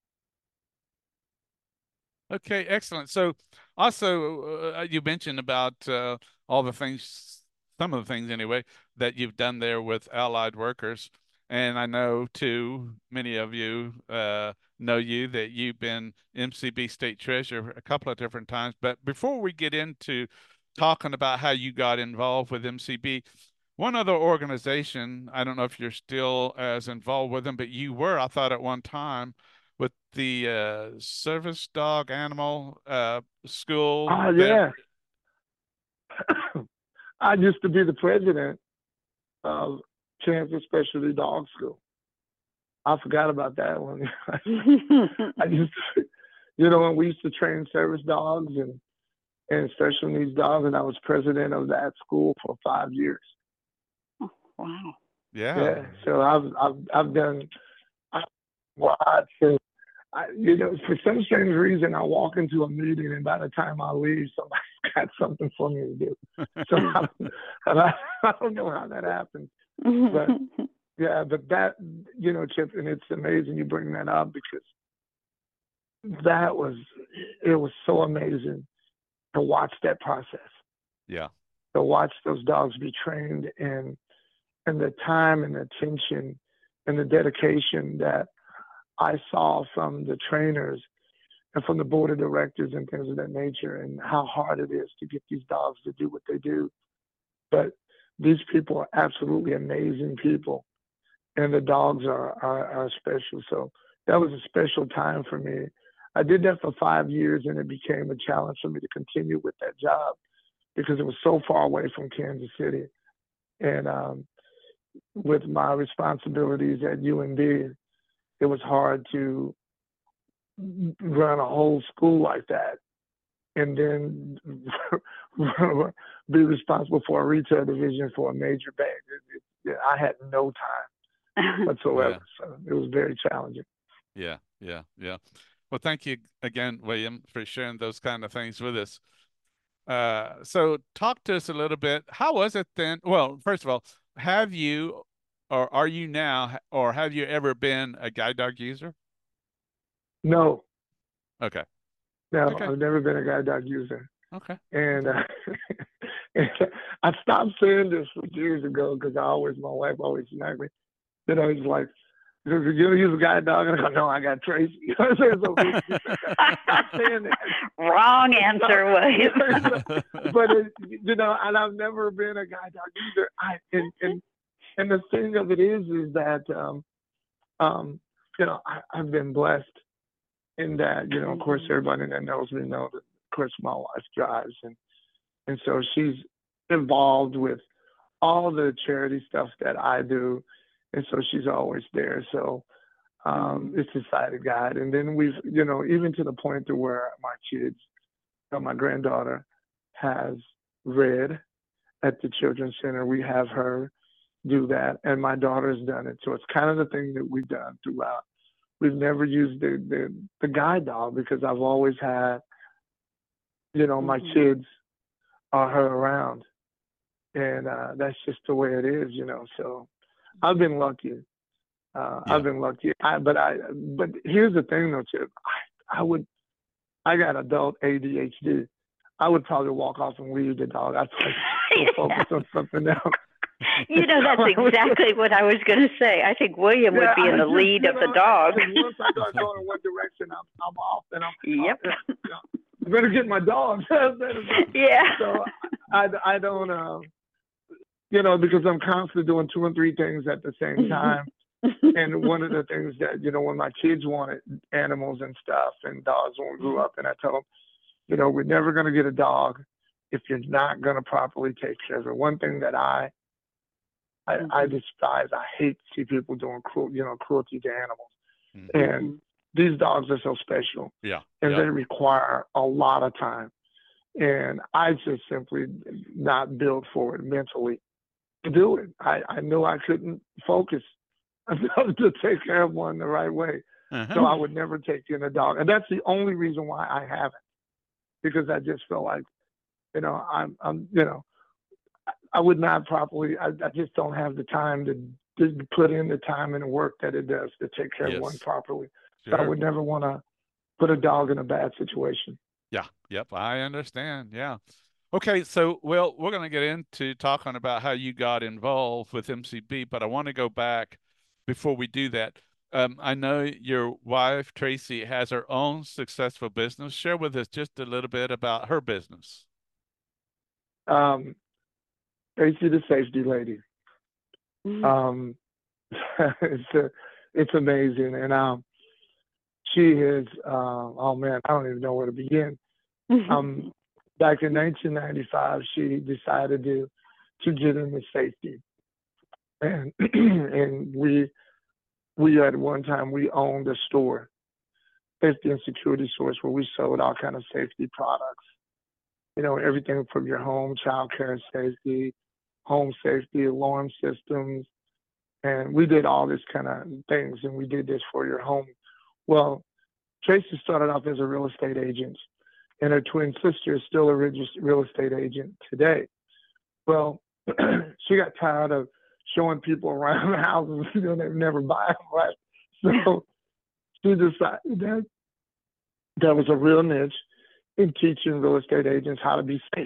[SPEAKER 2] Okay, excellent. So also uh, you mentioned about uh, all the things, some of the things anyway, that you've done there with Allied Workers. And I know too, many of you uh, know you that you've been M C B State Treasurer a couple of different times. But before we get into talking about how you got involved with M C B, one other organization, I don't know if you're still as involved with them, but you were, I thought, at one time with the uh, service dog animal uh, school.
[SPEAKER 4] Oh,
[SPEAKER 2] there.
[SPEAKER 4] yeah. I used to be the president of Kansas Specialty Dog School. I forgot about that one. I used to, you know, when we used to train service dogs and, and special needs dogs, and I was president of that school for five years.
[SPEAKER 3] Oh, wow.
[SPEAKER 2] Yeah.
[SPEAKER 4] Yeah. So I've I've I've done I've watched and I, you know, for some strange reason, I walk into a meeting, and by the time I leave, somebody's got something for me to do. So I, and I, I don't know how that happens, but yeah, but that, you know, Chip, and it's amazing you bring that up because that was, it was so amazing to watch that process.
[SPEAKER 2] Yeah.
[SPEAKER 4] To watch those dogs be trained and and the time and attention and the dedication that I saw from the trainers and from the board of directors and things of that nature, and how hard it is to get these dogs to do what they do. But these people are absolutely amazing people, and the dogs are, are, are special. So that was a special time for me. I did that for five years, and it became a challenge for me to continue with that job because it was so far away from Kansas City. And um, with my responsibilities at U N B, it was hard to run a whole school like that and then be responsible for a retail division for a major bank. It, it, I had no time whatsoever.
[SPEAKER 2] Yeah.
[SPEAKER 4] So it was very challenging.
[SPEAKER 2] Yeah, yeah, yeah. Well, thank you again, William, for sharing those kind of things with us. Uh, so talk to us a little bit. How was it then? Well, first of all, have you, or are you now, or have you ever been a guide dog user?
[SPEAKER 4] No,
[SPEAKER 2] Okay.
[SPEAKER 4] no,
[SPEAKER 2] Okay.
[SPEAKER 4] I've never been a guide dog user.
[SPEAKER 2] Okay.
[SPEAKER 4] And uh, I stopped saying this years ago because I always, my wife always smacked me. You know, it's like, you're going to use a guide dog? And I go, no, I got Tracy. You know what I'm saying? So stop saying that.
[SPEAKER 3] Wrong answer, William.
[SPEAKER 4] But, it, you know, and I've never been a guide dog user. I, and, and, and the thing of it is, is that, um, um, you know, I, I've been blessed in that, you know, of course, everybody that knows me knows that, of course, my wife drives. And, and so she's involved with all the charity stuff that I do. And so she's always there. So um, it's a sighted guide. And then we've, you know, even to the point to where my kids, you know, my granddaughter has read at the Children's Center. We have her do that. And my daughter's done it. So it's kind of the thing that we've done throughout. We've never used the, the, the guide dog because I've always had, you know, my mm-hmm. kids are her around. And uh, that's just the way it is, you know, so. I've been lucky. Uh, yeah. I've been lucky. I, but I. But here's the thing, though, Chip. I, I would. I got adult A D H D. I would probably walk off and leave the dog. I'd yeah. focus on something else.
[SPEAKER 3] You know, that's exactly what I was going to say. I think William yeah, would be in the just, lead of know, the dog.
[SPEAKER 4] Once I start going in one direction, I'm, I'm off, and I'm.
[SPEAKER 3] Yep.
[SPEAKER 4] Off, you know, I better get my dog.
[SPEAKER 3] Yeah.
[SPEAKER 4] So I, I don't. Uh, You know, because I'm constantly doing two and three things at the same time. And one of the things that, you know, when my kids wanted animals and stuff and dogs when we grew up, and I tell them, you know, we're never going to get a dog if you're not going to properly take care of it. One thing that I, I, mm-hmm. I despise, I hate to see people doing cruel, you know, cruelty to animals. Mm-hmm. And these dogs are so special.
[SPEAKER 2] Yeah.
[SPEAKER 4] And
[SPEAKER 2] yeah.
[SPEAKER 4] they require a lot of time. And I just simply not built for it mentally. To do it. I, I knew I couldn't focus enough to take care of one the right way. Uh-huh. So I would never take in a dog. And that's the only reason why I haven't. Because I just feel like, you know, I'm, I'm you know, I would not properly, I, I just don't have the time to, to put in the time and the work that it does to take care yes. of one properly. Sure. So I would never want to put a dog in a bad situation.
[SPEAKER 2] Yeah. Yep. I understand. Yeah. Okay, so, well, we're going to get into talking about how you got involved with M C B, but I want to go back before we do that. Um, I know your wife, Tracy, has her own successful business. Share with us just a little bit about her business.
[SPEAKER 4] Um, Tracy, the safety lady. Mm-hmm. Um, it's a, it's amazing. And um, she is, uh, oh, man, I don't even know where to begin. Um. Back in nineteen ninety-five, she decided to to get into safety, and and we we at one time we owned a store, safety and security stores, where we sold all kind of safety products. You know, everything from your home, child care safety, home safety, alarm systems, and we did all this kind of things. And we did this for your home. Well, Tracy started off as a real estate agent. And her twin sister is still a real estate agent today. Well, she got tired of showing people around the houses, you know, they never buy them, right? So she decided that there was a real niche in teaching real estate agents how to be safe.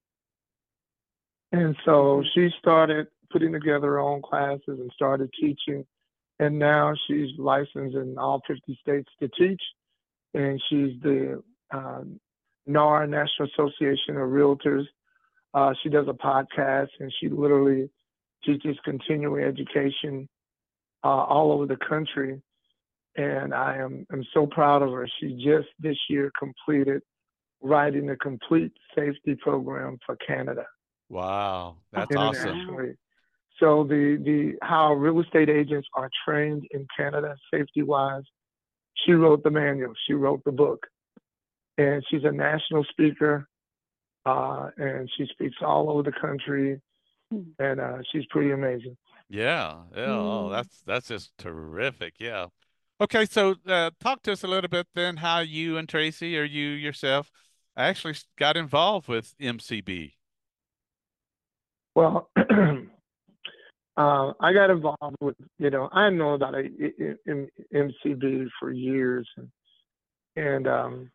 [SPEAKER 4] And so she started putting together her own classes and started teaching. And now she's licensed in all fifty states to teach. And she's the um, N A R, National Association of Realtors. Uh, she does a podcast, and she literally teaches continuing education uh, all over the country. And I am am so proud of her. She just this year completed writing a complete safety program for Canada.
[SPEAKER 2] Wow, that's awesome.
[SPEAKER 4] So the the how real estate agents are trained in Canada safety-wise, she wrote the manual. She wrote the book. And she's a national speaker. uh, and she speaks all over the country, and uh, she's pretty amazing.
[SPEAKER 2] Yeah, yeah. Oh,
[SPEAKER 3] Mm.
[SPEAKER 2] that's that's just terrific. Yeah. Okay, so uh, talk to us a little bit then how you and Tracy or you yourself actually s- got involved with M C B.
[SPEAKER 4] Well, uh, I got involved with, you know, I know about a, I- I- M C B for years, and and um,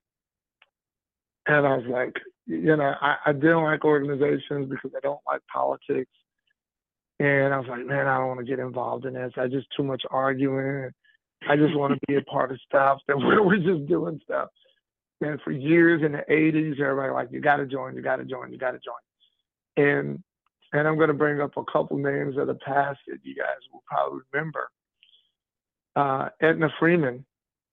[SPEAKER 4] and I was like, you know, I, I didn't like organizations because I don't like politics, and I was like, man, I don't want to get involved in this. I just too much arguing. I just want to be a part of stuff that we're, we're just doing stuff. And for years in the eighties, everybody like, you got to join, you got to join, you got to join. And and I'm going to bring up a couple names of the past that you guys will probably remember. Uh, Edna Freeman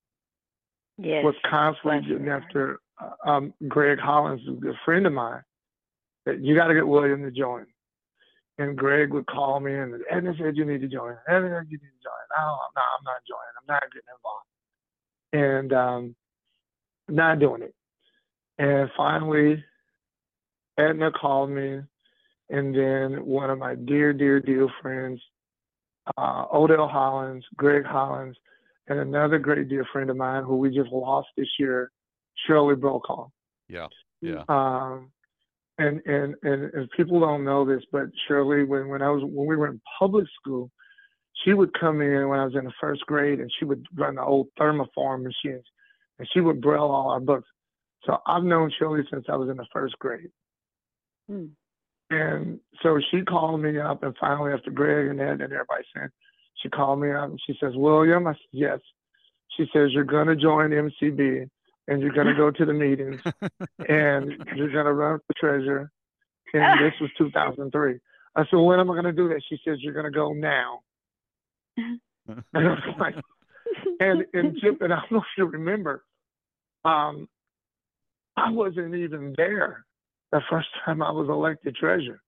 [SPEAKER 3] Yes.
[SPEAKER 4] was constantly
[SPEAKER 3] bless
[SPEAKER 4] getting
[SPEAKER 3] her.
[SPEAKER 4] after uh, um, Greg Hollins, who's a good friend of mine, that you got to get William to join. And Greg would call me and Edna said, you need to join. Edna said, you need to join. No, I'm not, I'm not joining. I'm not getting involved. And um, not doing it. And finally, Edna called me, and then one of my dear, dear, dear friends, uh, Odell Hollins, Greg Hollins, and another great dear friend of mine who we just lost this year, Shirley Brokaw.
[SPEAKER 2] Yeah, yeah.
[SPEAKER 4] Um, and, and and and people don't know this, but Shirley, when when I was when we were in public school, she would come in when I was in the first grade, and she would run the old thermoform machines, and she would braille all our books. So I've known Shirley since I was in the first grade.
[SPEAKER 3] Mm.
[SPEAKER 4] And so she called me up, and finally, after Greg and Ed and everybody said, she called me up and she says, William, I said, yes. She says, you're going to join M C B, and you're going to go to the meetings, and you're going to run for treasurer. And this was two thousand three. I said, when am I going to do that? She says, you're going to go now. And I was like, and, and Chip, and I don't know if you remember, um, I wasn't even there the first time I was elected treasurer.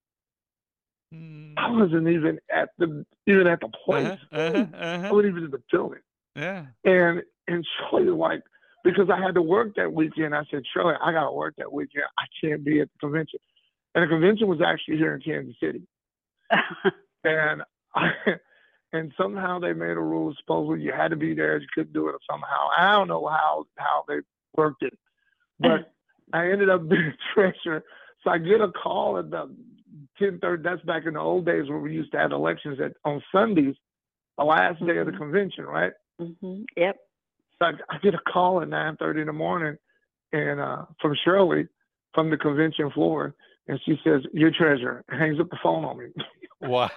[SPEAKER 2] Mm.
[SPEAKER 4] I wasn't even at the even at the place.
[SPEAKER 2] Uh-huh, uh-huh,
[SPEAKER 4] I
[SPEAKER 2] uh-huh.
[SPEAKER 4] wasn't even in the building.
[SPEAKER 2] Yeah.
[SPEAKER 4] And and Shirley, like, because I had to work that weekend, I said, Shirley, I got to work that weekend. I can't be at the convention. And the convention was actually here in Kansas City. and I, and somehow they made a rule. Supposedly you had to be there. You couldn't do it somehow. I don't know how how they worked it, but I ended up being treasurer. So I get a call at about ten thirty. That's back in the old days where we used to have elections at on Sundays, the last day of the convention, right?
[SPEAKER 3] Mm-hmm. Yep.
[SPEAKER 4] So I, I get a call at nine thirty in the morning, and uh, from Shirley, from the convention floor, and she says, "You're treasurer." And hangs up the phone on me.
[SPEAKER 2] Wow.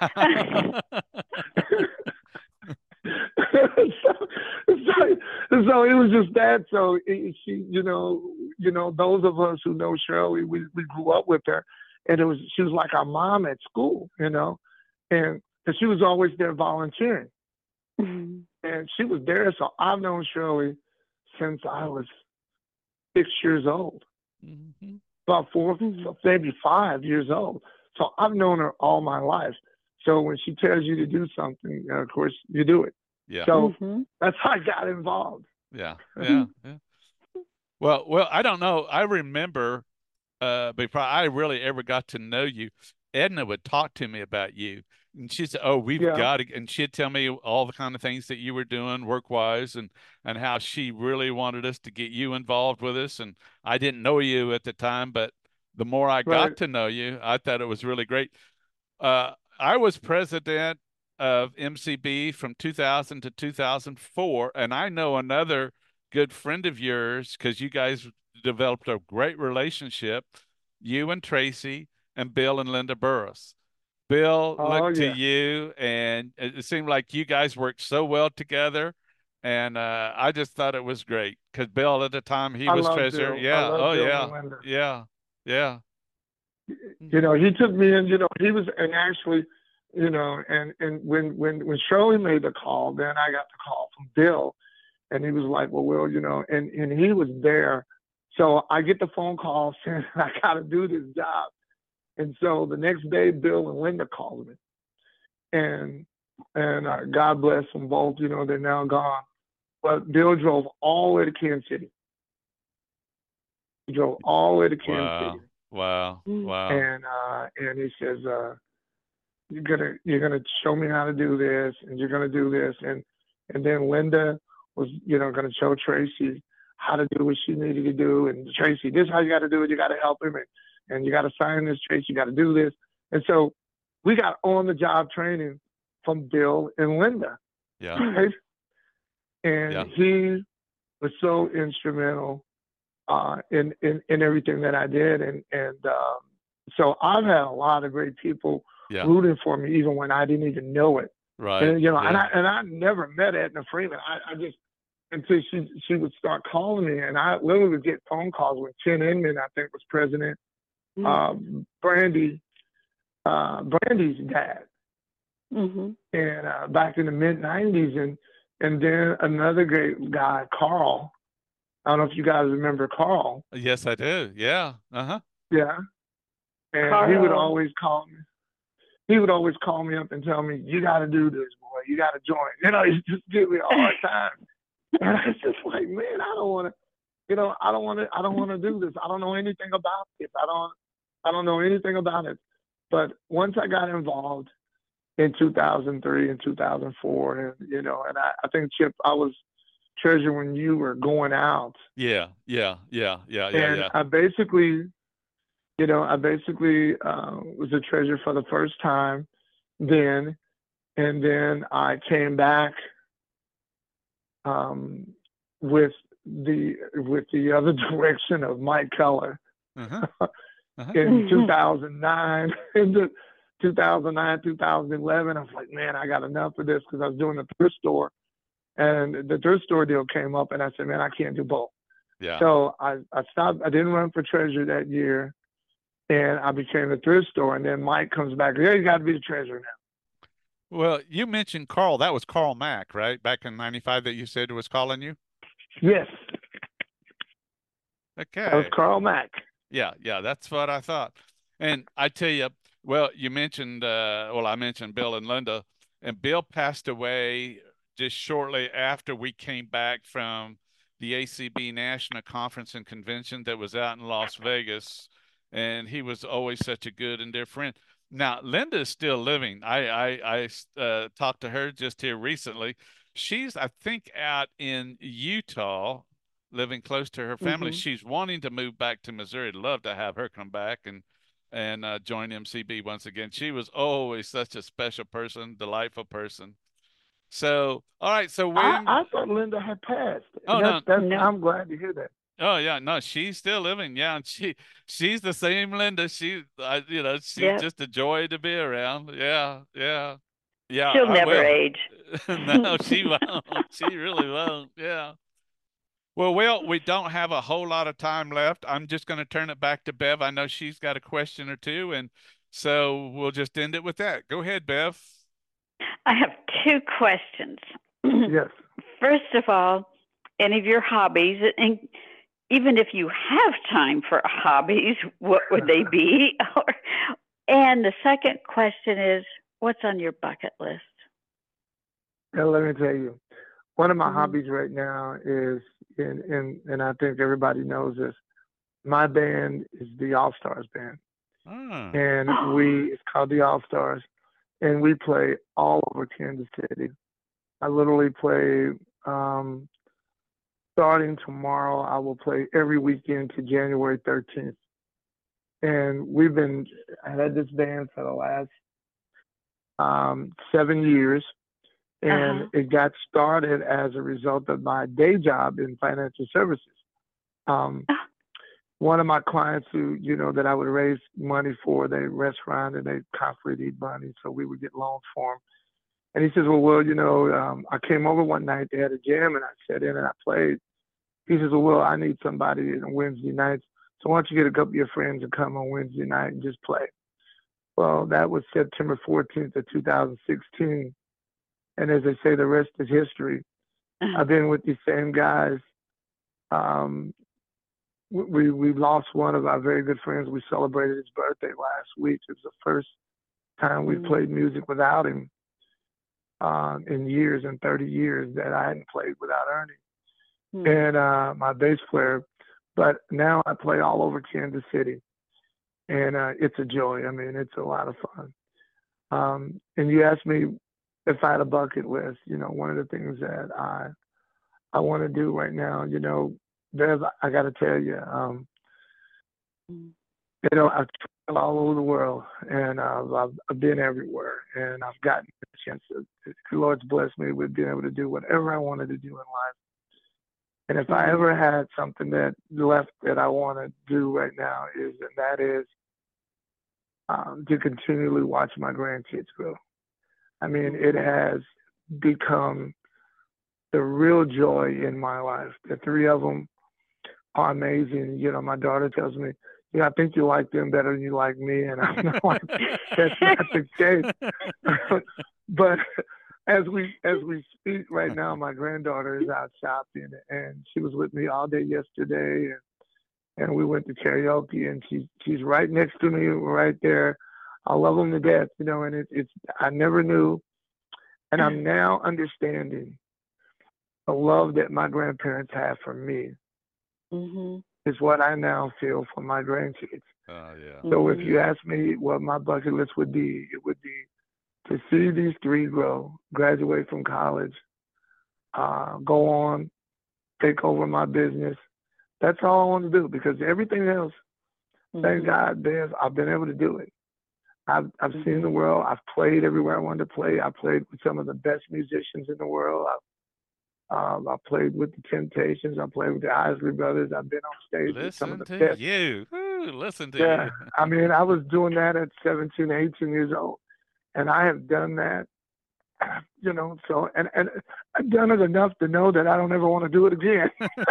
[SPEAKER 4] so, so, so it was just that. So it, she, you know, you know, those of us who know Shirley, we, we grew up with her, and it was she was like our mom at school, you know, and cause she was always there volunteering,
[SPEAKER 3] Mm-hmm.
[SPEAKER 4] and she was there. So I've known Shirley since I was six years old,
[SPEAKER 2] Mm-hmm.
[SPEAKER 4] about four, maybe five years old. So I've known her all my life. So when she tells you to do something, of course, you do it.
[SPEAKER 2] Yeah.
[SPEAKER 4] So
[SPEAKER 3] Mm-hmm.
[SPEAKER 4] that's how I got involved.
[SPEAKER 2] Yeah. Yeah. Yeah. Well, well, I don't know. I remember uh before I really ever got to know you, Edna would talk to me about you. And she'd say, "Oh, we've
[SPEAKER 4] Yeah.
[SPEAKER 2] got to," and she'd tell me all the kind of things that you were doing work-wise and and how she really wanted us to get you involved with us. And I didn't know you at the time, but the more I got
[SPEAKER 4] Right.
[SPEAKER 2] to know you, I thought it was really great. Uh, I was president of M C B from two thousand to two thousand four, and I know another good friend of yours because you guys developed a great relationship, you and Tracy and Bill and Linda Burris. Bill
[SPEAKER 4] Oh,
[SPEAKER 2] looked to
[SPEAKER 4] yeah.
[SPEAKER 2] you, and it it seemed like you guys worked so well together. And uh, I just thought it was great because Bill at the time he
[SPEAKER 4] I
[SPEAKER 2] was
[SPEAKER 4] love
[SPEAKER 2] treasurer.
[SPEAKER 4] Bill. I
[SPEAKER 2] Yeah.
[SPEAKER 4] love
[SPEAKER 2] Oh,
[SPEAKER 4] Bill
[SPEAKER 2] yeah.
[SPEAKER 4] Melinda.
[SPEAKER 2] Yeah. Yeah.
[SPEAKER 4] You know, he took me in, you know, he was, and actually, you know, and, and when, when, when Shirley made the call, then I got the call from Bill, and he was like, well, Will, you know, and, and he was there. So I get the phone call saying I got to do this job. And so the next day, Bill and Linda called me, and, and uh, God bless them both, you know, they're now gone. But Bill drove all the way to Kansas City. He drove all the way to Kansas
[SPEAKER 2] Wow.
[SPEAKER 4] City.
[SPEAKER 2] Wow. Wow.
[SPEAKER 4] And uh, and he says, uh, "You're gonna you're gonna show me how to do this, and you're gonna do this." And and then Linda was, you know, gonna show Tracy how to do what she needed to do. And Tracy, this is how you got to do it. You got to help him, and and you got to sign this, Tracy. You got to do this. And so we got on the job training from Bill and Linda.
[SPEAKER 2] Yeah.
[SPEAKER 4] Right? And
[SPEAKER 2] Yeah.
[SPEAKER 4] he was so instrumental uh, in, in in everything that I did, and and um, so I've had a lot of great people
[SPEAKER 2] Yeah.
[SPEAKER 4] rooting for me, even when I didn't even know it.
[SPEAKER 2] Right.
[SPEAKER 4] And you know, and
[SPEAKER 2] Yeah.
[SPEAKER 4] I and I never met Edna Freeman. I, I just until she she would start calling me, and I literally would get phone calls when Ken Inman, I think, was president.
[SPEAKER 3] Mm-hmm.
[SPEAKER 4] Um, Brandy, uh, Brandy's dad,
[SPEAKER 3] Mm-hmm.
[SPEAKER 4] and uh, back in the mid nineties, and and then another great guy, Carl. I don't know if you guys remember Carl.
[SPEAKER 2] Yes, I do. Yeah. Uh-huh.
[SPEAKER 4] Yeah. And he would
[SPEAKER 3] Carl.
[SPEAKER 4] always call me. He would always call me up and tell me, "You got to do this, boy. You got to join." You know, he just give me a hard time. And I was just like, man, I don't want to. You know, I don't want to. I don't want to do this. I don't know anything about it. I don't. I don't know anything about it. But once I got involved in two thousand three and two thousand four, and you know, and I, I think Chip, I was treasurer when you were going out.
[SPEAKER 2] Yeah. Yeah. Yeah. Yeah. Yeah.
[SPEAKER 4] And
[SPEAKER 2] Yeah.
[SPEAKER 4] I basically, you know, I basically uh, was a treasurer for the first time then, and then I came back um, with the with the other direction of Mike Keller
[SPEAKER 2] Uh-huh. Uh-huh.
[SPEAKER 4] in two thousand nine. Into two thousand nine, two thousand eleven, I was like, man, I got enough of this, because I was doing the thrift store, and the thrift store deal came up, and I said, man, I can't do both.
[SPEAKER 2] Yeah.
[SPEAKER 4] So I, I stopped. I didn't run for treasurer that year, and I became the thrift store. And then Mike comes back. Yeah, you got to be the treasurer now.
[SPEAKER 2] Well, you mentioned Carl. That was Carl Mack, right? Back in ninety-five that you said was calling you?
[SPEAKER 4] Yes,
[SPEAKER 2] Okay.
[SPEAKER 4] that was Carl Mack.
[SPEAKER 2] Yeah, yeah, that's what I thought. And I tell you, well, you mentioned, uh, well, I mentioned Bill and Linda, and Bill passed away just shortly after we came back from the A C B National Conference and Convention that was out in Las Vegas. And he was always such a good and dear friend. Now, Linda is still living. I, I, I uh, talked to her just here recently. She's, I think, out in Utah, living close to her family.
[SPEAKER 3] Mhm.
[SPEAKER 2] She's wanting to move back to Missouri. I'd love to have her come back and and uh, join M C B once again. She was always such a special person, delightful person. So, all right. So
[SPEAKER 4] I,
[SPEAKER 2] when?
[SPEAKER 4] I thought Linda had passed.
[SPEAKER 2] Oh,
[SPEAKER 4] that's,
[SPEAKER 2] no.
[SPEAKER 4] that's,
[SPEAKER 3] No.
[SPEAKER 4] I'm glad to hear that.
[SPEAKER 2] Oh yeah, no, she's still living. Yeah, and she she's the same Linda. She, I, you know, she's
[SPEAKER 3] Yep.
[SPEAKER 2] just a joy to be around. Yeah, yeah, yeah.
[SPEAKER 3] She'll
[SPEAKER 2] I
[SPEAKER 3] never
[SPEAKER 2] will.
[SPEAKER 3] age.
[SPEAKER 2] No, she won't. She really won't. Yeah. Well, Will, we don't have a whole lot of time left. I'm just going to turn it back to Bev. I know she's got a question or two, and so we'll just end it with that. Go ahead, Bev.
[SPEAKER 3] I have two questions.
[SPEAKER 4] Yes.
[SPEAKER 3] First of all, any of your hobbies, and even if you have time for hobbies, what would they be? And the second question is, what's on your bucket list?
[SPEAKER 4] And let me tell you, one of my
[SPEAKER 3] Mhm.
[SPEAKER 4] hobbies right now is, and, and, and I think everybody knows this, my band is the All Stars Band.
[SPEAKER 2] Ah,
[SPEAKER 4] And we, it's called the All Stars, and we play all over Kansas City. I literally play, um, starting tomorrow, I will play every weekend to January thirteenth. And we've been, I had this band for the last um, seven years. And
[SPEAKER 3] Uh-huh.
[SPEAKER 4] it got started as a result of my day job in financial services. Um,
[SPEAKER 3] Ah.
[SPEAKER 4] one of my clients who, you know, that I would raise money for, they restaurant and they constantly need money, so we would get loans for them. And he says, well, well, you know, um, I came over one night, they had a jam, and I sat in and I played. He says, well, well, I need somebody on Wednesday nights, so why don't you get a couple of your friends and come on Wednesday night and just play? Well, that was September fourteenth of two thousand sixteen. And as they say, the rest is history.
[SPEAKER 3] Uh-huh.
[SPEAKER 4] I've been with these same guys. Um, we we lost one of our very good friends. We celebrated his birthday last week. It was the first time we
[SPEAKER 3] Mhm.
[SPEAKER 4] played music without him um, in years, in thirty years that I hadn't played without Ernie.
[SPEAKER 3] Hmm.
[SPEAKER 4] And uh, my bass player. But now I play all over Kansas City. and uh, it's a joy. I mean, it's a lot of fun. Um, and you asked me if I had a bucket list. You know, one of the things that I I want to do right now. You know, there's I got to tell you, um, you know, I've traveled all over the world, and uh, I've, I've been everywhere, and I've gotten a chance to. The Lord's blessed me with being able to do whatever I wanted to do in life. And if I ever had something that left that I want to do right now is, and that is um, to continually watch my grandkids grow. I mean, it has become the real joy in my life. The three of them are amazing. You know, my daughter tells me, yeah, I think you like them better than you like me. And I'm like, that's not the case. But as we as we speak right now, my granddaughter is out shopping, and she was with me all day yesterday, and, and we went to karaoke, and she she's right next to me, right there. I love them to death, you know, and it, it's I never knew, and I'm now understanding the love that my grandparents have for me. Mm-hmm. Is what I now feel for my grandkids.
[SPEAKER 1] Oh, yeah.
[SPEAKER 4] So if you ask me what my bucket list would be, it would be to see these three grow, graduate from college, uh, go on, take over my business. That's all I want to do, because everything else, mm-hmm. thank God, there's, I've been able to do it. I've I've mm-hmm. seen the world. I've played everywhere I wanted to play. I played with some of the best musicians in the world. I've, Um, I played with the Temptations. I played with the Isley Brothers. I've been on stage
[SPEAKER 2] listen
[SPEAKER 4] with some of the
[SPEAKER 2] to
[SPEAKER 4] best.
[SPEAKER 2] you. Ooh, listen to
[SPEAKER 4] yeah.
[SPEAKER 2] you.
[SPEAKER 4] I mean, I was doing that at seventeen, eighteen years old, and I have done that. You know, so and and I've done it enough to know that I don't ever want to do it again.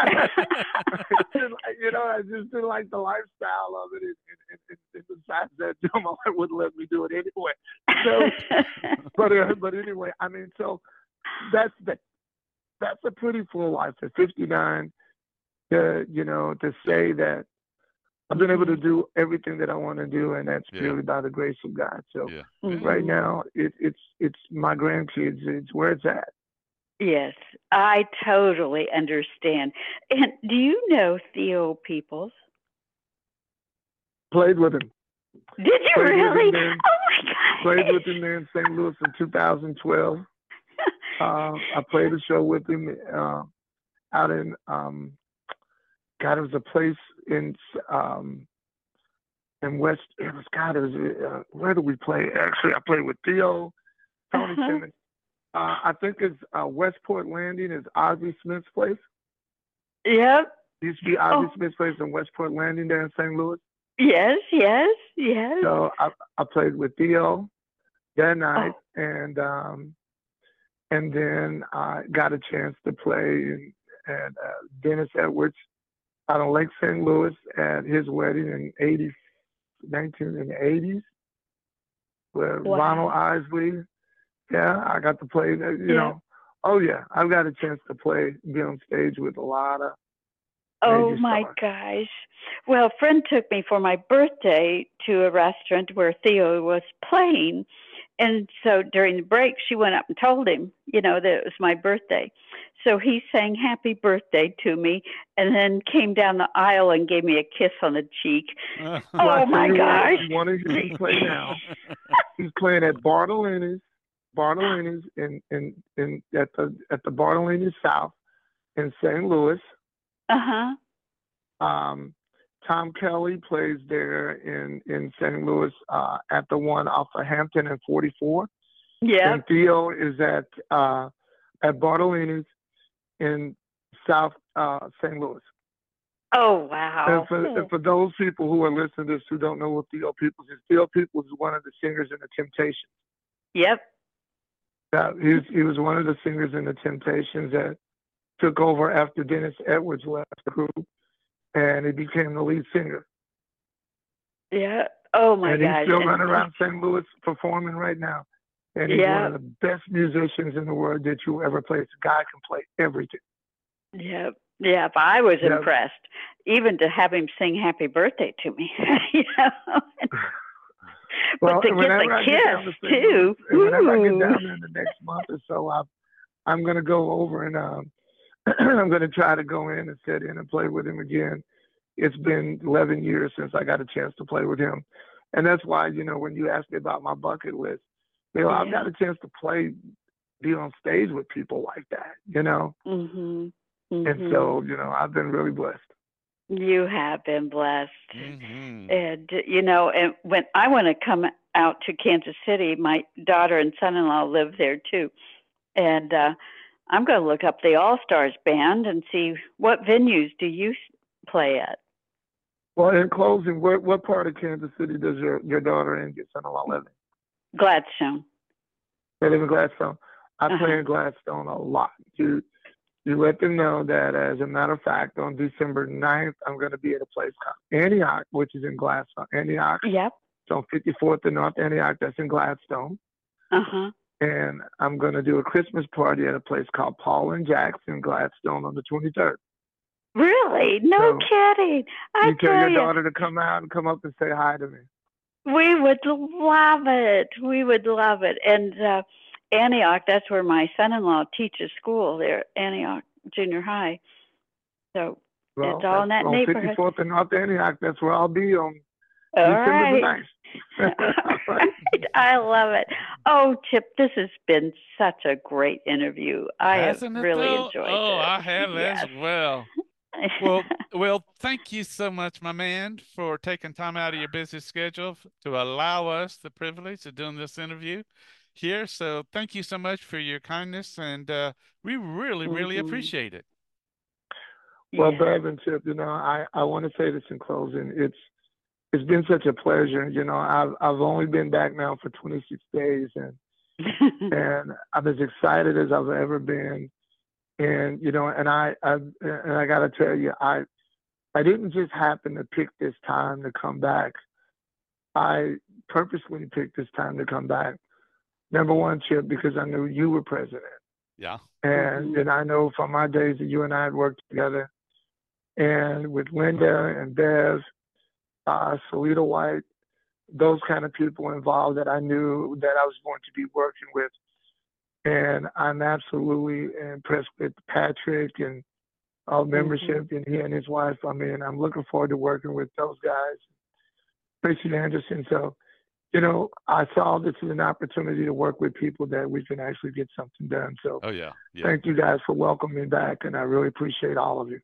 [SPEAKER 4] You know, I just didn't like the lifestyle of it, and, and, and, and besides that, my wife wouldn't let me do it anyway. So, but uh, but anyway, I mean, so that's the. That's a pretty full life at fifty-nine, to, you know, to say that I've been able to do everything that I want to do, and that's yeah. purely by the grace of God. So yeah. Mm-hmm. right now, it, it's it's my grandkids. It's where it's at.
[SPEAKER 3] Yes, I totally understand. And do you know Theo Peoples?
[SPEAKER 4] Played with him.
[SPEAKER 3] Did you
[SPEAKER 4] played
[SPEAKER 3] really?
[SPEAKER 4] There,
[SPEAKER 3] oh, my God.
[SPEAKER 4] Played with him there in Saint Louis in two thousand twelve. Uh, I played a show with him uh, out in, um, God, it was a place in um, in West, it was, God, it was, uh, where did we play? Actually, I played with Theo, Tony uh-huh. Simmons. Uh, I think it's uh, Westport Landing is Ozzie Smith's place.
[SPEAKER 3] Yep.
[SPEAKER 4] It used to be Ozzie oh. Smith's place in Westport Landing there in Saint Louis.
[SPEAKER 3] Yes, yes, yes.
[SPEAKER 4] So I, I played with Theo that night, oh. and um, And then I got a chance to play at uh, Dennis Edwards out on Lake Saint Louis at his wedding in eighty, nineteen in the eighties with wow. Ronald Isley. Yeah, I got to play, you yeah. know. Oh, yeah, I've got a chance to play, be on stage with a lot of
[SPEAKER 3] Oh, my stars. Gosh. Well, a friend took me for my birthday to a restaurant where Theo was playing. And so during the break, she went up and told him, you know, that it was my birthday. So he sang happy birthday to me and then came down the aisle and gave me a kiss on the cheek. Uh, oh, well, my gosh.
[SPEAKER 4] One of you play now. He's playing at Bartolini's, Bartolini's in, in, in, at the at the Bartolini South in Saint Louis.
[SPEAKER 3] Uh-huh.
[SPEAKER 4] Um, Tom Kelly plays there in, in Saint Louis uh, at the one off of Hampton and forty-four.
[SPEAKER 3] Yeah.
[SPEAKER 4] And Theo is at uh, at Bartolini's in South uh, Saint Louis.
[SPEAKER 3] Oh, wow.
[SPEAKER 4] And for, and for those people who are listening to this who don't know what Theo Peoples is, Theo Peoples is one of the singers in the Temptations.
[SPEAKER 3] Yep.
[SPEAKER 4] Uh, he, was, he was one of the singers in the Temptations that took over after Dennis Edwards left the group, and he became the lead singer.
[SPEAKER 3] Yeah. Oh, my
[SPEAKER 4] and
[SPEAKER 3] gosh.
[SPEAKER 4] He's still running around Saint Louis performing right now. And he's yeah. one of the best musicians in the world that you ever play. This guy can play everything.
[SPEAKER 3] Yep. Yeah, if I was
[SPEAKER 4] yep.
[SPEAKER 3] impressed, even to have him sing happy birthday to me, you know.
[SPEAKER 4] Well,
[SPEAKER 3] but to get the kiss,
[SPEAKER 4] get
[SPEAKER 3] too.
[SPEAKER 4] Whenever I get down there in the next month or so, I'll, I'm going to go over and um, I'm going to try to go in and sit in and play with him again. it's been eleven years since I got a chance to play with him. And that's why, you know, when you asked me about my bucket list, you know, yeah. I've got a chance to play, be on stage with people like that, you know?
[SPEAKER 3] Mm-hmm. Mm-hmm.
[SPEAKER 4] And so, you know, I've been really blessed.
[SPEAKER 3] You have been blessed.
[SPEAKER 2] Mm-hmm.
[SPEAKER 3] And, you know, and when I want to come out to Kansas City, my daughter and son-in-law live there too. And uh, I'm going to look up the All-Stars Band and see what venues do you play at?
[SPEAKER 4] Well, in closing, what, what part of Kansas City does your, your daughter and your son-in-law live in?
[SPEAKER 3] Gladstone.
[SPEAKER 4] They live in Gladstone. I
[SPEAKER 3] Uh-huh.
[SPEAKER 4] play in Gladstone a lot. You, you let them know that, as a matter of fact, on December ninth, I'm going to be at a place called Antioch, which is in Gladstone. Antioch.
[SPEAKER 3] Yep.
[SPEAKER 4] It's on fifty-fourth and North Antioch. That's in Gladstone.
[SPEAKER 3] Uh-huh.
[SPEAKER 4] And I'm going to do a Christmas party at a place called Paul and Jack's in Gladstone on the twenty-third.
[SPEAKER 3] Really? No
[SPEAKER 4] So,
[SPEAKER 3] kidding. I
[SPEAKER 4] you tell
[SPEAKER 3] tell
[SPEAKER 4] your
[SPEAKER 3] you,
[SPEAKER 4] daughter to come out and come up and say hi to me.
[SPEAKER 3] we would love it. We would love it. And uh, Antioch, that's where my son-in-law teaches school there, Antioch Junior High. So
[SPEAKER 4] Well,
[SPEAKER 3] it's all in that
[SPEAKER 4] on
[SPEAKER 3] neighborhood.
[SPEAKER 4] fifty-fourth and North Antioch, that's where I'll be on
[SPEAKER 3] All
[SPEAKER 4] December
[SPEAKER 3] right.
[SPEAKER 4] the ninth.
[SPEAKER 3] All right. I love it. Oh, Chip, this has been such a great interview. I
[SPEAKER 2] Hasn't
[SPEAKER 3] have
[SPEAKER 2] it,
[SPEAKER 3] really
[SPEAKER 2] though?
[SPEAKER 3] enjoyed it.
[SPEAKER 2] Oh, I have
[SPEAKER 3] Yes.
[SPEAKER 2] as well. Well, well, thank you so much, my man, for taking time out of your busy schedule f- to allow us the privilege of doing this interview here. So thank you so much for your kindness, and uh, we really, really
[SPEAKER 3] Mhm.
[SPEAKER 2] appreciate it.
[SPEAKER 4] Well,
[SPEAKER 3] Yeah.
[SPEAKER 4] Bev and Chip, you know, I, I want to say this in closing. It's it's been such a pleasure. You know, I've I've only been back now for twenty-six days, and and I'm as excited as I've ever been. And you know, and I, I and I got to tell you, I I didn't just happen to pick this time to come back. I purposely picked this time to come back. Number one, Chip, because I knew you were president.
[SPEAKER 2] Yeah.
[SPEAKER 4] And
[SPEAKER 3] Mhm.
[SPEAKER 4] and I know from my days that you and I had worked together, and with Linda and Bev, uh, Salita White, those kind of people involved that I knew that I was going to be working with. And I'm absolutely impressed with Patrick and our membership and he and his wife. I mean, I'm looking forward to working with those guys, Tracy Anderson. So, you know, I saw this as an opportunity to work with people that we can actually get something done. So
[SPEAKER 2] Oh, yeah. Yeah.
[SPEAKER 4] thank you guys for welcoming me back, and I really appreciate all of you.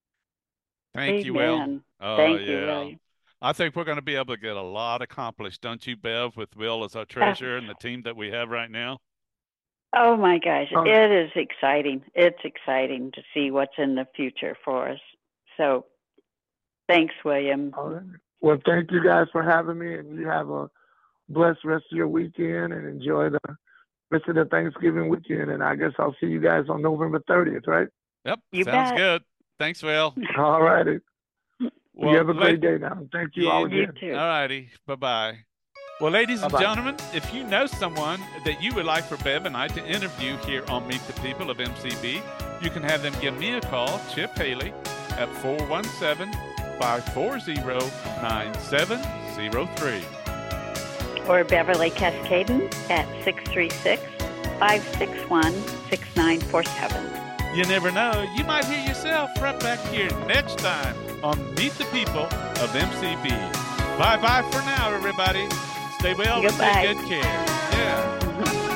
[SPEAKER 2] Thank you, Will.
[SPEAKER 3] Amen.
[SPEAKER 2] Oh,
[SPEAKER 3] Thank you,
[SPEAKER 2] yeah.
[SPEAKER 3] William.
[SPEAKER 2] I think we're going to be able to get a lot accomplished, don't you, Bev, with Will as our treasurer and the team that we have right now?
[SPEAKER 3] Oh my gosh,
[SPEAKER 4] Oh.
[SPEAKER 3] it is exciting. It's exciting to see what's in the future for us. So thanks, William.
[SPEAKER 4] All right. Well, thank you guys for having me, and you have a blessed rest of your weekend and enjoy the rest of the Thanksgiving weekend. And I guess I'll see you guys on November thirtieth, right?
[SPEAKER 2] Yep.
[SPEAKER 3] You
[SPEAKER 2] Sounds
[SPEAKER 3] bet.
[SPEAKER 2] good. Thanks, Will.
[SPEAKER 4] All righty.
[SPEAKER 2] Well,
[SPEAKER 4] you have a
[SPEAKER 2] la-
[SPEAKER 4] great day now. Thank you all
[SPEAKER 3] You
[SPEAKER 4] again.
[SPEAKER 3] too.
[SPEAKER 2] All righty. Bye-bye. Well, ladies and
[SPEAKER 4] Bye-bye.
[SPEAKER 2] gentlemen, if you know someone that you would like for Bev and I to interview here on Meet the People of M C B, you can have them give me a call, Chip Haley, at four one seven, five four zero, nine seven zero three.
[SPEAKER 3] Or Beverly Cascaden at six three six, five six one, six nine four seven.
[SPEAKER 2] You never know, you might hear yourself right back here next time on Meet the People of M C B. Bye-bye for now, everybody. Stay well
[SPEAKER 3] Goodbye.
[SPEAKER 2] and take good care. Yeah.